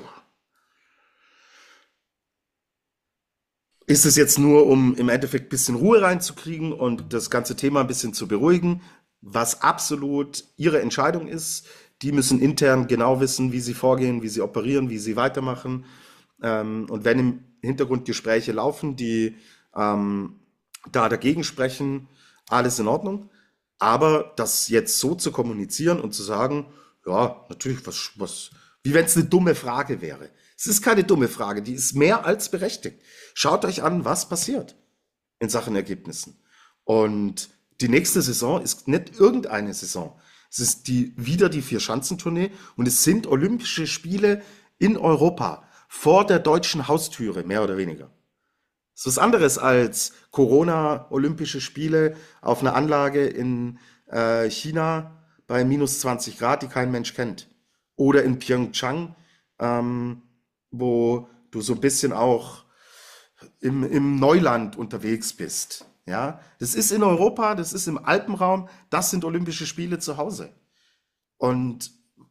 ist es jetzt nur, um im Endeffekt ein bisschen Ruhe reinzukriegen und das ganze Thema ein bisschen zu beruhigen, was absolut ihre Entscheidung ist. Die müssen intern genau wissen, wie sie vorgehen, wie sie operieren, wie sie weitermachen. Ähm, und wenn im Hintergrund Gespräche laufen, die ähm, da dagegen sprechen, alles in Ordnung. Aber das jetzt so zu kommunizieren und zu sagen, ja, natürlich, was, was, wie wenn es eine dumme Frage wäre. Es ist keine dumme Frage, die ist mehr als berechtigt. Schaut euch an, was passiert in Sachen Ergebnissen. Und die nächste Saison ist nicht irgendeine Saison. Es ist die, wieder die Vier-Schanzentournee und es sind Olympische Spiele in Europa vor der deutschen Haustüre, mehr oder weniger. Das ist was anderes als Corona-Olympische Spiele auf einer Anlage in äh, China bei minus zwanzig Grad, die kein Mensch kennt. Oder in Pyeongchang, ähm, wo du so ein bisschen auch im, im Neuland unterwegs bist. Ja, das ist in Europa, das ist im Alpenraum, das sind Olympische Spiele zu Hause. Und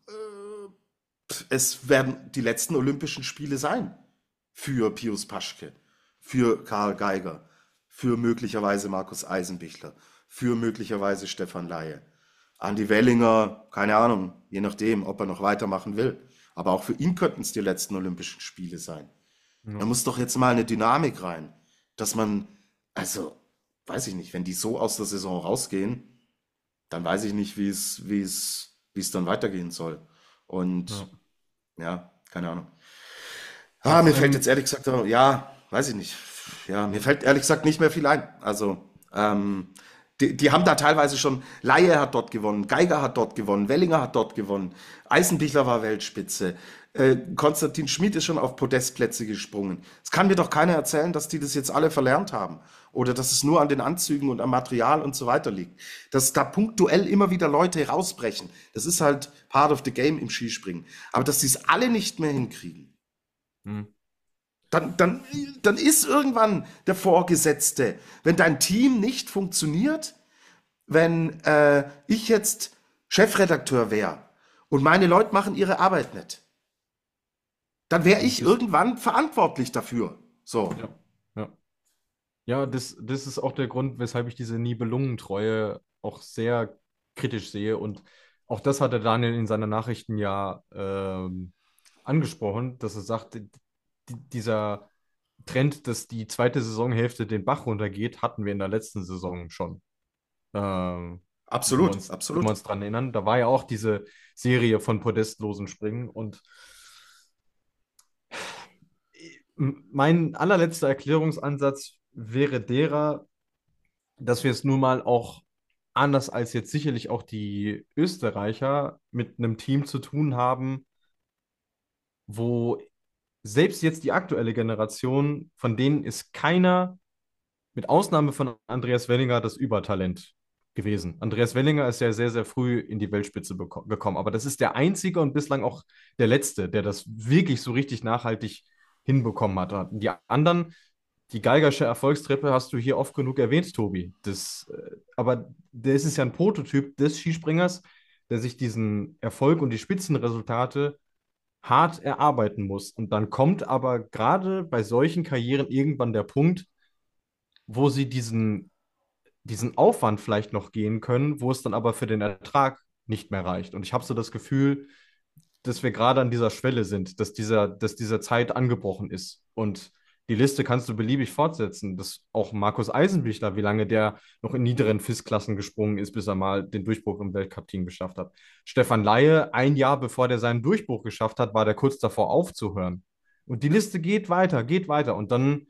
äh, es werden die letzten Olympischen Spiele sein für Pius Paschke, für Karl Geiger, für möglicherweise Markus Eisenbichler, für möglicherweise Stefan Laie. Andi Wellinger, keine Ahnung, je nachdem, ob er noch weitermachen will. Aber auch für ihn könnten es die letzten Olympischen Spiele sein. Ja. Da muss doch jetzt mal eine Dynamik rein, dass man, also, weiß ich nicht, wenn die so aus der Saison rausgehen, dann weiß ich nicht, wie es, wie es, wie es dann weitergehen soll. Und Ja. ja, keine Ahnung. Ah, mir fällt jetzt ehrlich gesagt, auch- ja, weiß ich nicht. Ja, mir fällt ehrlich gesagt nicht mehr viel ein. Also, ähm, die, die haben da teilweise schon, Laie hat dort gewonnen, Geiger hat dort gewonnen, Wellinger hat dort gewonnen, Eisenbichler war Weltspitze, äh, Konstantin Schmid ist schon auf Podestplätze gesprungen. Es kann mir doch keiner erzählen, dass die das jetzt alle verlernt haben oder dass es nur an den Anzügen und am Material und so weiter liegt. Dass da punktuell immer wieder Leute rausbrechen, das ist halt part of the game im Skispringen. Aber dass sie es alle nicht mehr hinkriegen, Hm. dann, dann, dann ist irgendwann der Vorgesetzte. Wenn dein Team nicht funktioniert, wenn äh, ich jetzt Chefredakteur wäre und meine Leute machen ihre Arbeit nicht, dann wäre ich Das- irgendwann verantwortlich dafür. So. Ja, ja. Ja, das, das ist auch der Grund, weshalb ich diese Nibelungentreue auch sehr kritisch sehe. Und auch das hat der Daniel in seiner Nachrichten ja ähm, angesprochen, dass er sagt, die, dieser Trend, dass die zweite Saisonhälfte den Bach runtergeht, hatten wir in der letzten Saison schon. Ähm, wenn wir Absolut, uns, wenn wir absolut. uns dran erinnern, da war ja auch diese Serie von podestlosen Springen und M- mein allerletzter Erklärungsansatz wäre derer, dass wir es nun mal auch anders als jetzt sicherlich auch die Österreicher mit einem Team zu tun haben, wo selbst jetzt die aktuelle Generation, von denen ist keiner, mit Ausnahme von Andreas Wellinger, das Übertalent gewesen. Andreas Wellinger ist ja sehr, sehr früh in die Weltspitze beko- gekommen, aber das ist der einzige und bislang auch der letzte, der das wirklich so richtig nachhaltig hinbekommen hat. Die anderen, die Geigersche Erfolgstreppe hast du hier oft genug erwähnt, Tobi. Das, äh, aber das ist ja ein Prototyp des Skispringers, der sich diesen Erfolg und die Spitzenresultate hart erarbeiten muss. Und dann kommt aber gerade bei solchen Karrieren irgendwann der Punkt, wo sie diesen, diesen Aufwand vielleicht noch gehen können, wo es dann aber für den Ertrag nicht mehr reicht. Und ich habe so das Gefühl, dass wir gerade an dieser Schwelle sind, dass dieser, dass diese Zeit angebrochen ist. Und die Liste kannst du beliebig fortsetzen. Das auch Markus Eisenbichler, wie lange der noch in niederen F I S-Klassen gesprungen ist, bis er mal den Durchbruch im Weltcup-Team geschafft hat. Stefan Laie, ein Jahr bevor der seinen Durchbruch geschafft hat, war der kurz davor aufzuhören. Und die Liste geht weiter, geht weiter. Und dann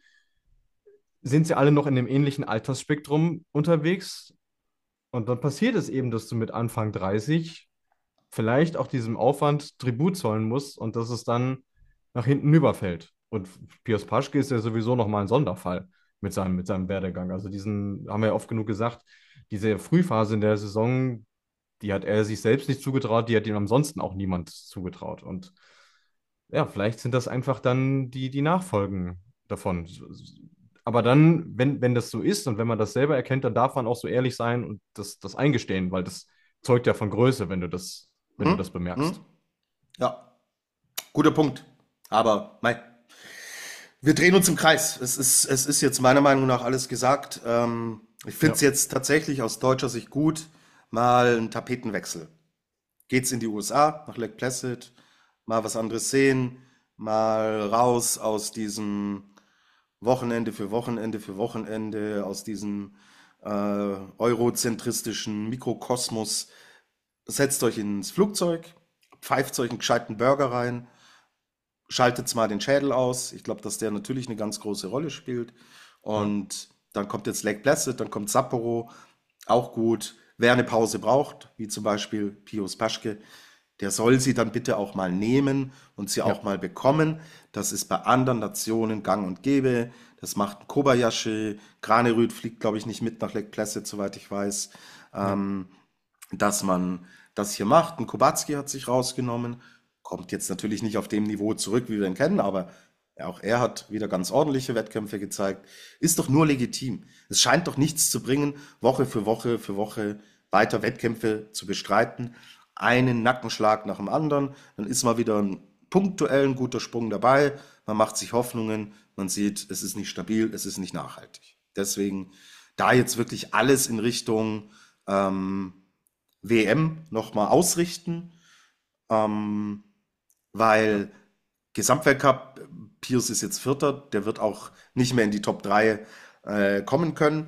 sind sie alle noch in dem ähnlichen Altersspektrum unterwegs. Und dann passiert es eben, dass du mit Anfang dreißig vielleicht auch diesem Aufwand Tribut zollen musst und dass es dann nach hinten überfällt. Und Piotr Paschke ist ja sowieso nochmal ein Sonderfall mit seinem, mit seinem Werdegang. Also diesen, haben wir ja oft genug gesagt, diese Frühphase in der Saison, die hat er sich selbst nicht zugetraut, die hat ihm ansonsten auch niemand zugetraut. Und ja, vielleicht sind das einfach dann die, die Nachfolgen davon. Aber dann, wenn, wenn das so ist und wenn man das selber erkennt, dann darf man auch so ehrlich sein und das, das eingestehen, weil das zeugt ja von Größe, wenn du das, wenn du Hm? das bemerkst. Hm? Ja, guter Punkt. Aber mei, wir drehen uns im Kreis. Es ist, es ist jetzt meiner Meinung nach alles gesagt. Ähm, ich finde Ja, es jetzt tatsächlich aus deutscher Sicht gut, mal einen Tapetenwechsel. Geht's in die U S A, nach Lake Placid, mal was anderes sehen, mal raus aus diesem Wochenende für Wochenende für Wochenende, aus diesem äh, eurozentristischen Mikrokosmos. Setzt euch ins Flugzeug, pfeift euch einen gescheiten Burger rein, schaltet mal den Schädel aus. Ich glaube, dass der natürlich eine ganz große Rolle spielt. ja, Und dann kommt jetzt Lake Placid, dann kommt Sapporo, auch gut. Wer eine Pause braucht, wie zum Beispiel Pius Paschke, der soll sie dann bitte auch mal nehmen und sie auch ja, mal bekommen. Das ist bei anderen Nationen gang und gäbe. Das macht ein Kobayashi. Granerüth fliegt, glaube ich, nicht mit nach Lake Placid, soweit ich weiß. ja. Ähm, dass man das hier macht. Ein Kubacki hat sich rausgenommen, kommt jetzt natürlich nicht auf dem Niveau zurück, wie wir ihn kennen, aber auch er hat wieder ganz ordentliche Wettkämpfe gezeigt. Ist doch nur legitim. Es scheint doch nichts zu bringen, Woche für Woche für Woche weiter Wettkämpfe zu bestreiten. Einen Nackenschlag nach dem anderen, dann ist mal wieder ein punktuell ein guter Sprung dabei. Man macht sich Hoffnungen, man sieht, es ist nicht stabil, es ist nicht nachhaltig. Deswegen da jetzt wirklich alles in Richtung ähm, W M nochmal ausrichten, ähm, weil Gesamtweltcup, Pius ist jetzt Vierter, der wird auch nicht mehr in die Top drei äh, kommen können.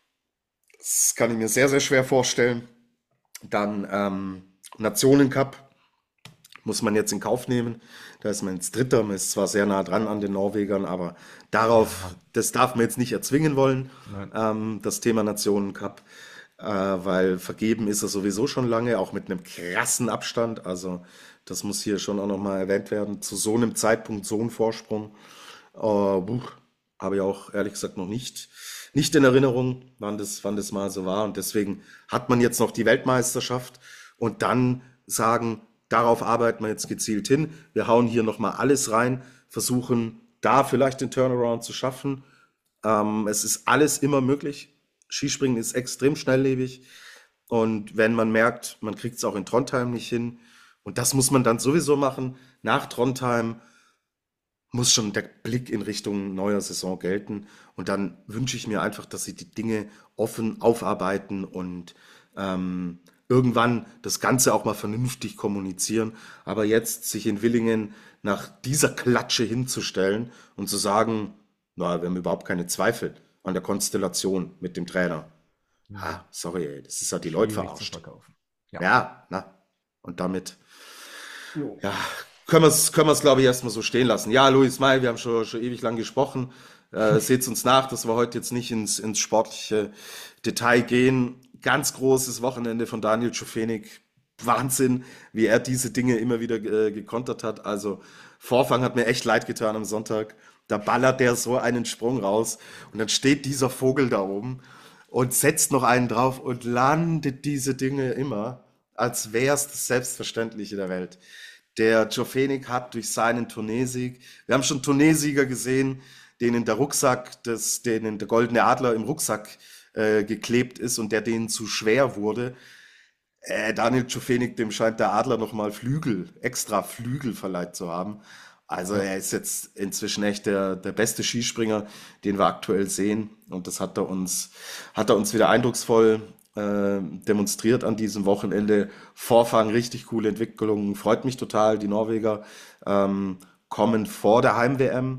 Das kann ich mir sehr, sehr schwer vorstellen. Dann ähm, Nationencup muss man jetzt in Kauf nehmen. Da ist man jetzt Dritter, man ist zwar sehr nah dran an den Norwegern, aber darauf, Ja, das darf man jetzt nicht erzwingen wollen, nein. ähm, das Thema Nationencup, äh, weil vergeben ist er sowieso schon lange, auch mit einem krassen Abstand. Also das muss hier schon auch nochmal erwähnt werden. Zu so einem Zeitpunkt so ein Vorsprung, äh, buch, habe ich auch ehrlich gesagt noch nicht, nicht in Erinnerung, wann das, wann das mal so war. Und deswegen hat man jetzt noch die Weltmeisterschaft und dann sagen, darauf arbeiten wir jetzt gezielt hin. Wir hauen hier nochmal alles rein, versuchen da vielleicht den Turnaround zu schaffen. Ähm, es ist alles immer möglich. Skispringen ist extrem schnelllebig. Und wenn man merkt, man kriegt es auch in Trondheim nicht hin, und das muss man dann sowieso machen, nach Trondheim muss schon der Blick in Richtung neuer Saison gelten. Und dann wünsche ich mir einfach, dass sie die Dinge offen aufarbeiten und ähm, irgendwann das Ganze auch mal vernünftig kommunizieren. Aber jetzt sich in Willingen nach dieser Klatsche hinzustellen und zu sagen, na, wir haben überhaupt keine Zweifel an der Konstellation mit dem Trainer. Ja, Ah, sorry, ey, das ist ja die Leute schwierig zu verarscht. verkaufen. Ja. Ja, na, und damit Jo. ja, können wir es, können wir es, glaube ich, erstmal so stehen lassen. Ja, Luis May, wir haben schon, schon ewig lang gesprochen. Äh, seht uns nach, dass wir heute jetzt nicht ins, ins sportliche Detail gehen. Ganz großes Wochenende von Daniel Schofenig. Wahnsinn, wie er diese Dinge immer wieder äh, gekontert hat. Also Vorfang hat mir echt leid getan am Sonntag. Da ballert der so einen Sprung raus und dann steht dieser Vogel da oben und setzt noch einen drauf und landet diese Dinge immer, als wäre es das Selbstverständliche der Welt. Der Jofenik hat durch seinen Turniersieg, wir haben schon Turniersieger gesehen, denen der Rucksack, des, denen der goldene Adler im Rucksack äh, geklebt ist und der denen zu schwer wurde. Äh, Daniel Jofenik, dem scheint der Adler nochmal Flügel, extra Flügel verleiht zu haben. Also Ja. er ist jetzt inzwischen echt der, der beste Skispringer, den wir aktuell sehen. Und das hat er uns, hat er uns wieder eindrucksvoll äh, demonstriert an diesem Wochenende. Vorfahren, richtig coole Entwicklungen. Freut mich total. Die Norweger ähm, kommen vor der Heim-W M.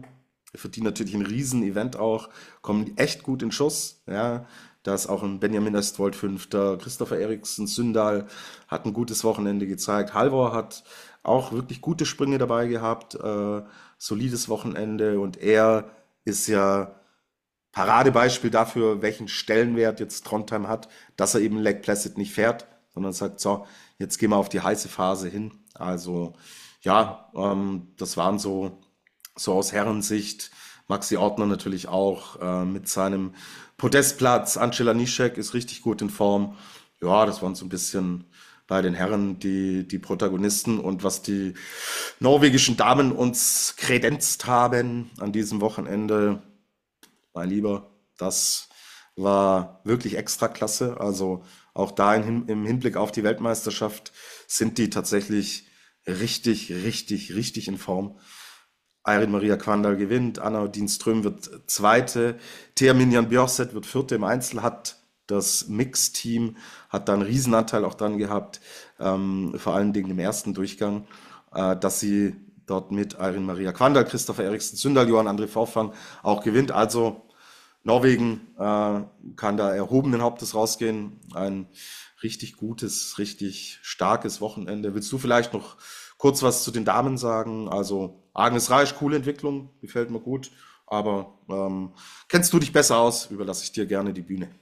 Für die natürlich ein Riesen-Event auch, kommen echt gut in Schuss. Ja, da ist auch ein Benjamin Östwold Fünfter, Christopher Eriksen, Sündal hat ein gutes Wochenende gezeigt. Halvor hat auch wirklich gute Sprünge dabei gehabt, äh, solides Wochenende und er ist ja Paradebeispiel dafür, welchen Stellenwert jetzt Trondheim hat, dass er eben Lake Placid nicht fährt, sondern sagt, so, jetzt gehen wir auf die heiße Phase hin. Also ja, ähm, das waren so, so aus Herrensicht. Maxi Ortner natürlich auch äh, mit seinem Podestplatz. Angela Nischek ist richtig gut in Form. Ja, das waren so ein bisschen bei den Herren die, die Protagonisten und was die norwegischen Damen uns kredenzt haben an diesem Wochenende, mein Lieber, das war wirklich extra klasse. Also auch da im, im Hinblick auf die Weltmeisterschaft sind die tatsächlich richtig, richtig, richtig in Form. Eirin Maria Kvandal gewinnt, Anna Odin Ström wird Zweite, Thea Minjan Björset wird Vierte im Einzel, hat das Mix-Team, hat da einen Riesenanteil auch dran gehabt, ähm, vor allen Dingen im ersten Durchgang, äh, dass sie dort mit Eirin Maria Kvandal, Christopher Eriksen, Sündal, Johann André Forfang auch gewinnt. Also Norwegen äh, kann da erhobenen Hauptes rausgehen. Ein richtig gutes, richtig starkes Wochenende. Willst du vielleicht noch kurz was zu den Damen sagen? Also Agnes Reich, coole Entwicklung, gefällt mir gut. Aber ähm, kennst du dich besser aus? Überlasse ich dir gerne die Bühne.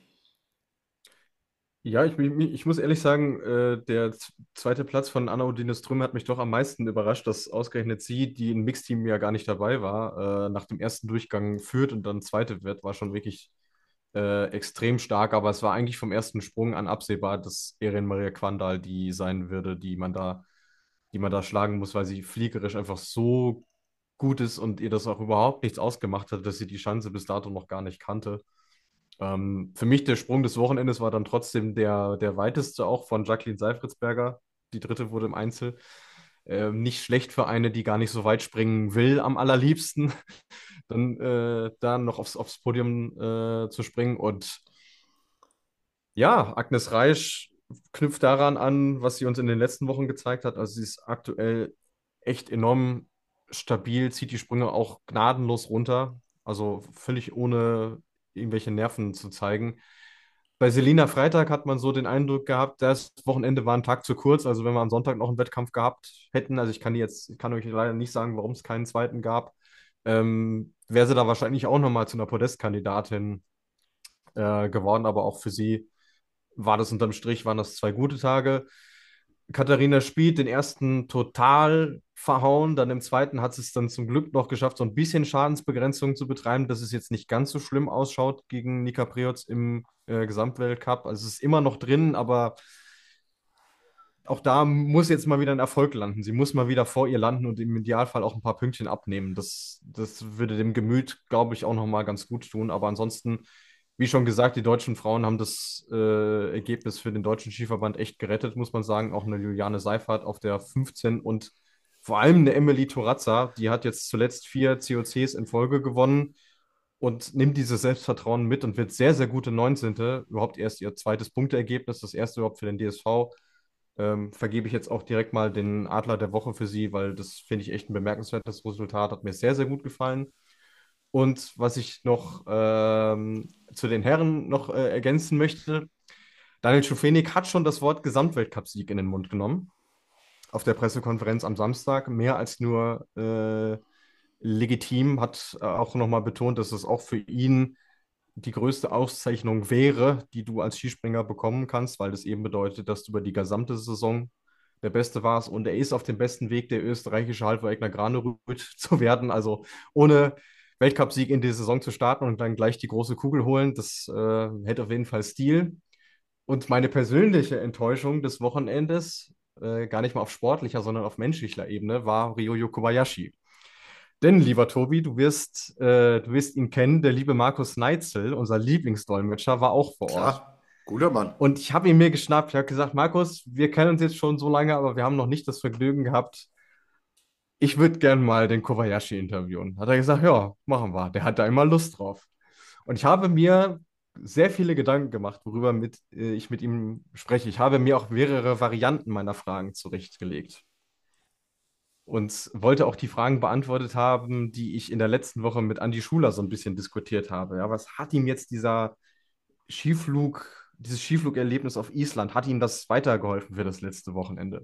Ja, ich, mi- ich muss ehrlich sagen, äh, der z- zweite Platz von Anna Odine Ström hat mich doch am meisten überrascht, dass ausgerechnet sie, die im Mixteam ja gar nicht dabei war, äh, nach dem ersten Durchgang führt und dann zweite wird, war schon wirklich äh, extrem stark. Aber es war eigentlich vom ersten Sprung an absehbar, dass Erin Maria Quandal die sein würde, die man da, die man da schlagen muss, weil sie fliegerisch einfach so gut ist und ihr das auch überhaupt nichts ausgemacht hat, dass sie die Chance bis dato noch gar nicht kannte. Ähm, für mich der Sprung des Wochenendes war dann trotzdem der, der weiteste auch von Jacqueline Seifritzberger. Die dritte wurde im Einzel. Ähm, nicht schlecht für eine, die gar nicht so weit springen will, am allerliebsten. Dann, äh, dann noch aufs, aufs Podium äh, zu springen. Und ja, Agnes Reisch knüpft daran an, was sie uns in den letzten Wochen gezeigt hat. Also sie ist aktuell echt enorm stabil, zieht die Sprünge auch gnadenlos runter. Also völlig ohne irgendwelche Nerven zu zeigen. Bei Selina Freitag hat man so den Eindruck gehabt, das Wochenende war ein Tag zu kurz. Also wenn wir am Sonntag noch einen Wettkampf gehabt hätten, also ich kann jetzt, ich kann euch leider nicht sagen, warum es keinen zweiten gab, ähm, wäre sie da wahrscheinlich auch nochmal zu einer Podestkandidatin äh, geworden. Aber auch für sie war das unterm Strich, waren das zwei gute Tage. Katharina Spieth den ersten total verhauen, dann im zweiten hat sie es dann zum Glück noch geschafft, so ein bisschen Schadensbegrenzung zu betreiben, dass es jetzt nicht ganz so schlimm ausschaut gegen Nika Prioc im äh, Gesamtweltcup. Also es ist immer noch drin, aber auch da muss jetzt mal wieder ein Erfolg landen. Sie muss mal wieder vor ihr landen und im Idealfall auch ein paar Pünktchen abnehmen. Das, das würde dem Gemüt, glaube ich, auch noch mal ganz gut tun. Aber ansonsten, wie schon gesagt, die deutschen Frauen haben das äh, Ergebnis für den deutschen Skiverband echt gerettet, muss man sagen. Auch eine Juliane Seifert auf der fünfzehn und vor allem eine Emily Torazza, die hat jetzt zuletzt vier C O Cs in Folge gewonnen und nimmt dieses Selbstvertrauen mit und wird sehr, sehr gute neunzehnte. Überhaupt erst ihr zweites Punkteergebnis, das erste überhaupt für den D S V. Ähm, vergebe ich jetzt auch direkt mal den Adler der Woche für sie, weil das finde ich echt ein bemerkenswertes Resultat. Hat mir sehr, sehr gut gefallen. Und was ich noch ähm, zu den Herren noch äh, ergänzen möchte, Daniel Schufenig hat schon das Wort Gesamtweltcupsieg in den Mund genommen auf der Pressekonferenz am Samstag. Mehr als nur äh, legitim, hat äh, auch nochmal betont, dass es auch für ihn die größte Auszeichnung wäre, die du als Skispringer bekommen kannst, weil das eben bedeutet, dass du über die gesamte Saison der Beste warst. Und er ist auf dem besten Weg, der österreichische Halbwegner Granerüt zu werden. Also ohne Weltcupsieg in die Saison zu starten und dann gleich die große Kugel holen, das äh, hätte auf jeden Fall Stil. Und meine persönliche Enttäuschung des Wochenendes, äh, gar nicht mal auf sportlicher, sondern auf menschlicher Ebene, war Ryoyo Kobayashi. Denn, lieber Tobi, du wirst, äh, du wirst ihn kennen, der liebe Markus Neitzel, unser Lieblingsdolmetscher, war auch vor Ort. Klar, guter Mann. Und ich habe ihn mir geschnappt. Ich habe gesagt, Markus, wir kennen uns jetzt schon so lange, aber wir haben noch nicht das Vergnügen gehabt. Ich würde gern mal den Kobayashi interviewen. Hat er gesagt, ja, machen wir. Der hat da immer Lust drauf. Und ich habe mir sehr viele Gedanken gemacht, worüber mit, äh, ich mit ihm spreche. Ich habe mir auch mehrere Varianten meiner Fragen zurechtgelegt. und wollte auch die Fragen beantwortet haben, die ich in der letzten Woche mit Andi Schuler so ein bisschen diskutiert habe. Ja, was hat ihm jetzt dieser Skiflug, dieses Skiflugerlebnis auf Island, hat ihm das weitergeholfen für das letzte Wochenende?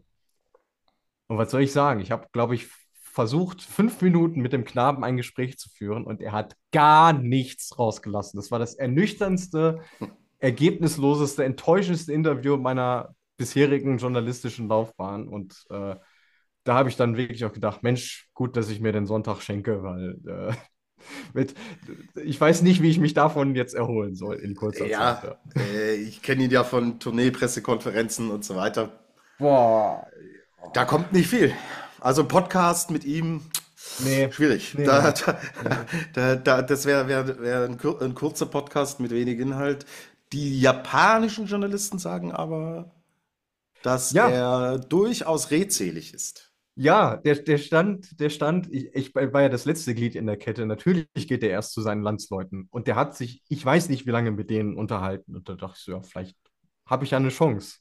Und was soll ich sagen? Ich habe, glaube ich, versucht, fünf Minuten mit dem Knaben ein Gespräch zu führen und er hat gar nichts rausgelassen. Das war das ernüchterndste, ergebnisloseste, enttäuschendste Interview meiner bisherigen journalistischen Laufbahn. Und äh, da habe ich dann wirklich auch gedacht, Mensch, gut, dass ich mir den Sonntag schenke, weil äh, mit, ich weiß nicht, wie ich mich davon jetzt erholen soll in kurzer Zeit. Ja, Ja. äh, ich kenne ihn ja von Tournee, Pressekonferenzen und so weiter. Boah. Da kommt nicht viel. Also Podcast mit ihm, Nee, schwierig. nee, Da, nee. da, Nee. da, da, das wäre wär, wär ein, kur- ein kurzer Podcast mit wenig Inhalt. Die japanischen Journalisten sagen aber, dass Ja, er durchaus redselig ist. ja, der, der stand, der stand, ich, ich war ja das letzte Glied in der Kette. Natürlich geht er erst zu seinen Landsleuten. Und der hat sich, ich weiß nicht, wie lange mit denen unterhalten. Und da dachte ich so, ja, vielleicht habe ich ja eine Chance.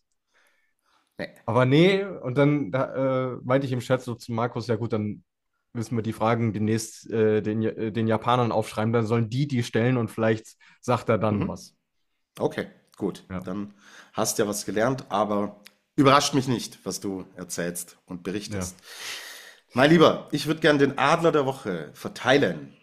Nee. Aber nee, und dann da, äh, meinte ich im Chat so zu Markus, ja gut, dann müssen wir die Fragen demnächst äh, den, Ja- äh, den Japanern aufschreiben, dann sollen die die stellen und vielleicht sagt er dann Mhm. was. Okay, gut. Ja. Dann hast ja was gelernt, aber überrascht mich nicht, was du erzählst und Ja. berichtest. Mein Lieber, ich würde gern den Adler der Woche verteilen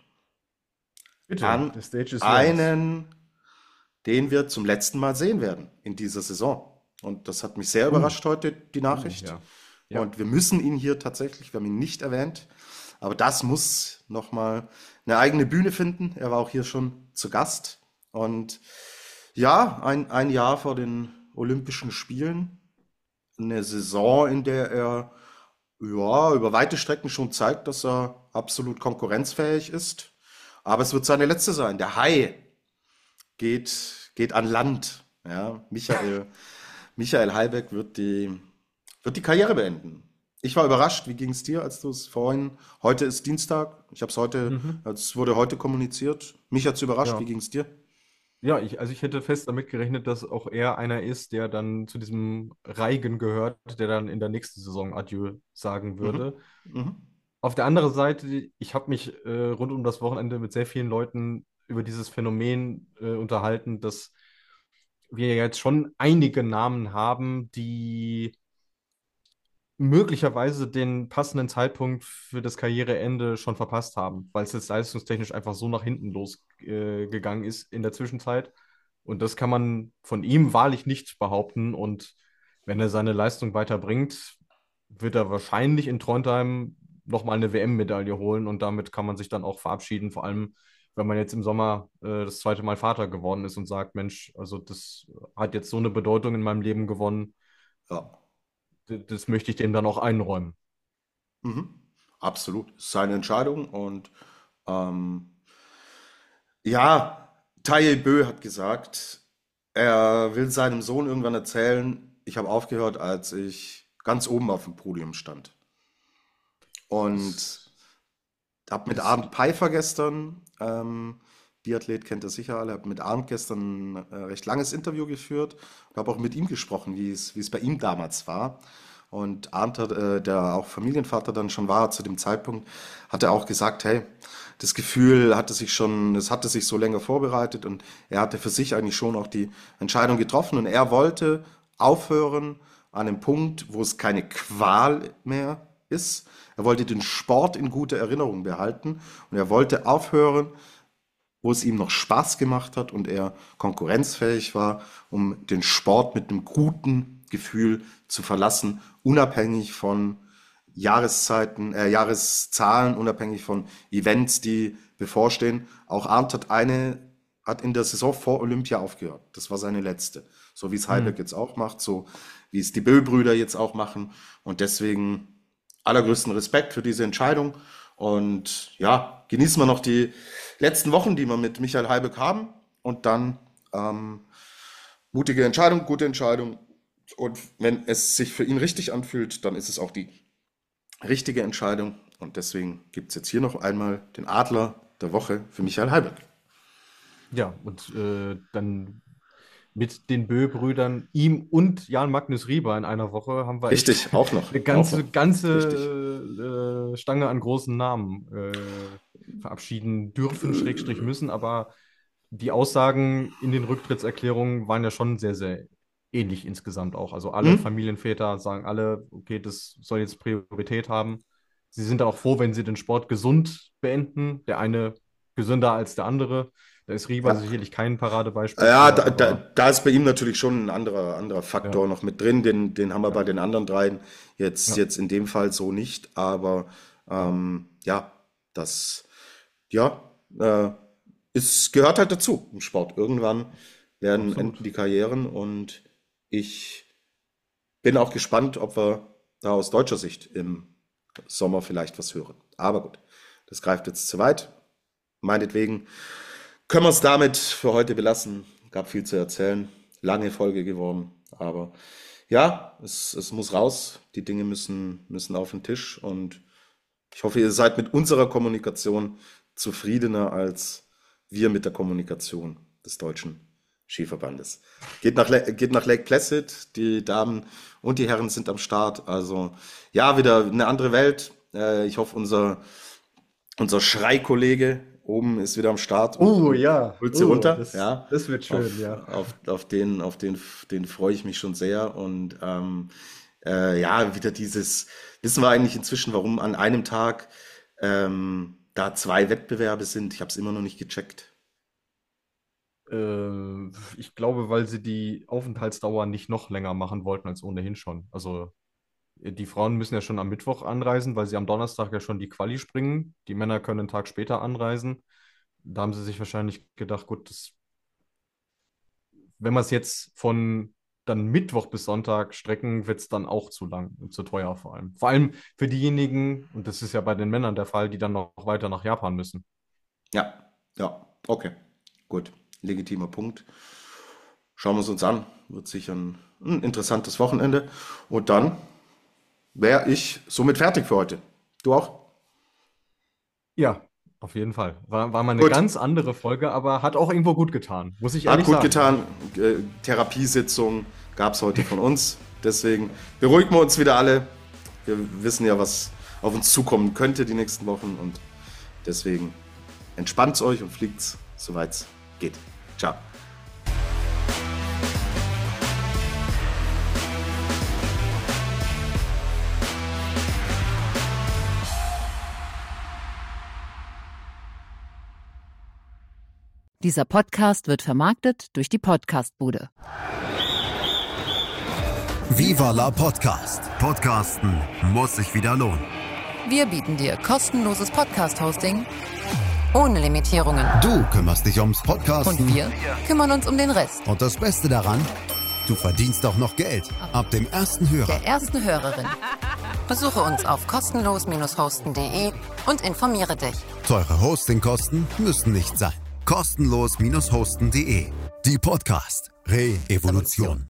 Bitte, an the stage is yours. einen, den wir zum letzten Mal sehen werden in dieser Saison. Und das hat mich sehr Uh, überrascht heute, die uh, Nachricht. ja. Ja. Und wir müssen ihn hier tatsächlich, wir haben ihn nicht erwähnt, aber das muss nochmal eine eigene Bühne finden. Er war auch hier schon zu Gast. Und ja, ein, ein Jahr vor den Olympischen Spielen, eine Saison, in der er ja, über weite Strecken schon zeigt, dass er absolut konkurrenzfähig ist. Aber es wird seine letzte sein. Der Hai geht, geht an Land. Ja, Michael, Michael Heiberg wird die, wird die Karriere beenden. Ich war überrascht. Wie ging es dir, als du es vorhin, heute ist Dienstag, ich habe es heute, Mhm. es wurde heute kommuniziert. Mich hat es überrascht. Wie Ja. ging es dir? Ja, ich, also ich hätte fest damit gerechnet, dass auch er einer ist, der dann zu diesem Reigen gehört, der dann in der nächsten Saison Adieu sagen Mhm. würde. Mhm. Auf der anderen Seite, ich habe mich äh, rund um das Wochenende mit sehr vielen Leuten über dieses Phänomen äh, unterhalten, dass wir ja jetzt schon einige Namen haben, die möglicherweise den passenden Zeitpunkt für das Karriereende schon verpasst haben, weil es jetzt leistungstechnisch einfach so nach hinten losgegangen äh, gegangen ist in der Zwischenzeit. Und das kann man von ihm wahrlich nicht behaupten. Und wenn er seine Leistung weiterbringt, wird er wahrscheinlich in Trondheim nochmal eine W M-Medaille holen und damit kann man sich dann auch verabschieden, vor allem wenn man jetzt im Sommer äh, das zweite Mal Vater geworden ist und sagt, Mensch, also das hat jetzt so eine Bedeutung in meinem Leben gewonnen, Ja. d- das möchte ich dem dann auch einräumen. Mhm. Absolut. Es ist seine Entscheidung und ähm, ja, Taye Bö hat gesagt, er will seinem Sohn irgendwann erzählen, ich habe aufgehört, als ich ganz oben auf dem Podium stand. Und Das habe mit ist, Arndt Pfeiffer gestern, ähm, Biathlet kennt er sicher alle, habe mit Arndt gestern ein äh, recht langes Interview geführt und habe auch mit ihm gesprochen, wie es, wie es bei ihm damals war. Und Arndt, hat, äh, der auch Familienvater dann schon war zu dem Zeitpunkt, hat er auch gesagt, hey, das Gefühl hatte sich schon, es hatte sich so länger vorbereitet und er hatte für sich eigentlich schon auch die Entscheidung getroffen und er wollte aufhören an einem Punkt, wo es keine Qual mehr ist. Er wollte den Sport in guter Erinnerung behalten und er wollte aufhören, wo es ihm noch Spaß gemacht hat und er konkurrenzfähig war, um den Sport mit einem guten Gefühl zu verlassen, unabhängig von Jahreszeiten, äh, Jahreszahlen, unabhängig von Events, die bevorstehen. Auch Arndt hat eine, hat in der Saison vor Olympia aufgehört. Das war seine letzte. So wie es Heiberg hm. jetzt auch macht, so wie es die Bö-Brüder jetzt auch machen. Und deswegen allergrößten Respekt für diese Entscheidung. Und ja, genießen wir noch die letzten Wochen, die wir mit Michael Heiberg haben. Und dann ähm, mutige Entscheidung, gute Entscheidung. Und wenn es sich für ihn richtig anfühlt, dann ist es auch die richtige Entscheidung. Und deswegen gibt es jetzt hier noch einmal den Adler der Woche für Michael Heiberg. Ja, und äh, dann mit den Bö-Brüdern, ihm und Jan Magnus Rieber in einer Woche haben wir Richtig, echt auch noch. eine ganze, Auch noch. ganze äh, Stange an großen Namen äh, verabschieden dürfen, Schrägstrich müssen, aber die Aussagen in den Rücktrittserklärungen waren ja schon sehr, sehr ähnlich insgesamt auch. Also alle Hm? Familienväter sagen alle, okay, das soll jetzt Priorität haben. Sie sind auch froh, wenn sie den Sport gesund beenden. Der eine gesünder als der andere. Da ist Rieber Ja. sicherlich kein Paradebeispiel Ja, für, da, da, aber da ist bei ihm natürlich schon ein anderer, anderer Faktor ja, noch mit drin. Den, den haben wir bei ja, den anderen dreien jetzt, ja, jetzt in dem Fall so nicht. Aber ähm, ja, das ja, äh, es gehört halt dazu im Sport. Irgendwann werden enden absolut. die Karrieren und ich bin auch gespannt, ob wir da aus deutscher Sicht im Sommer vielleicht was hören. Aber gut, das greift jetzt zu weit. Meinetwegen können wir es damit für heute belassen. Gab viel zu erzählen. Lange Folge geworden. Aber ja, es, es muss raus. Die Dinge müssen, müssen auf den Tisch. Und ich hoffe, ihr seid mit unserer Kommunikation zufriedener als wir mit der Kommunikation des Deutschen Skiverbandes. Geht nach, La- geht nach Lake Placid. Die Damen und die Herren sind am Start. Also ja, wieder eine andere Welt. Äh, ich hoffe, unser, unser Schreikollege oben ist wieder am Start und Oh holt, ja, holt sie oh, runter. das, Ja, das wird schön, auf, ja. auf, auf den, auf den, den freue ich mich schon sehr. Und ähm, äh, ja, wieder dieses, wissen wir eigentlich inzwischen, warum an einem Tag ähm, da zwei Wettbewerbe sind? Ich habe es immer noch nicht gecheckt. Äh, ich glaube, weil sie die Aufenthaltsdauer nicht noch länger machen wollten als ohnehin schon. Also äh, die Frauen müssen ja schon am Mittwoch anreisen, weil sie am Donnerstag ja schon die Quali springen. Die Männer können einen Tag später anreisen. Da haben sie sich wahrscheinlich gedacht, gut, das, wenn wir es jetzt von dann Mittwoch bis Sonntag strecken, wird es dann auch zu lang und zu teuer vor allem. Vor allem für diejenigen, und das ist ja bei den Männern der Fall, die dann noch weiter nach Japan müssen. Ja, ja, okay, gut, legitimer Punkt. Schauen wir es uns an. Wird sicher ein, ein interessantes Wochenende. Und dann wäre ich somit fertig für heute. Du auch? Ja, auf jeden Fall. War, war mal eine Gut, ganz andere Folge, aber hat auch irgendwo gut getan, muss ich hat ehrlich gut sagen. getan. Äh, Therapiesitzung gab es heute von uns. Deswegen beruhigen wir uns wieder alle. Wir wissen ja, was auf uns zukommen könnte die nächsten Wochen. Und deswegen entspannt euch und fliegt, soweit es geht. Ciao. Dieser Podcast wird vermarktet durch die Podcastbude. Viva la Podcast. Podcasten muss sich wieder lohnen. Wir bieten dir kostenloses Podcast-Hosting ohne Limitierungen. Du kümmerst dich ums Und Podcasten. wir kümmern uns um den Rest. Und das Beste daran, du verdienst auch noch Geld. Ab dem ersten Hörer. Der ersten Hörerin. Besuche uns auf kostenlos hosten punkt de und informiere dich. Teure Hostingkosten müssen nicht sein. kostenlos hosten punkt de. Die Podcast Re-Evolution.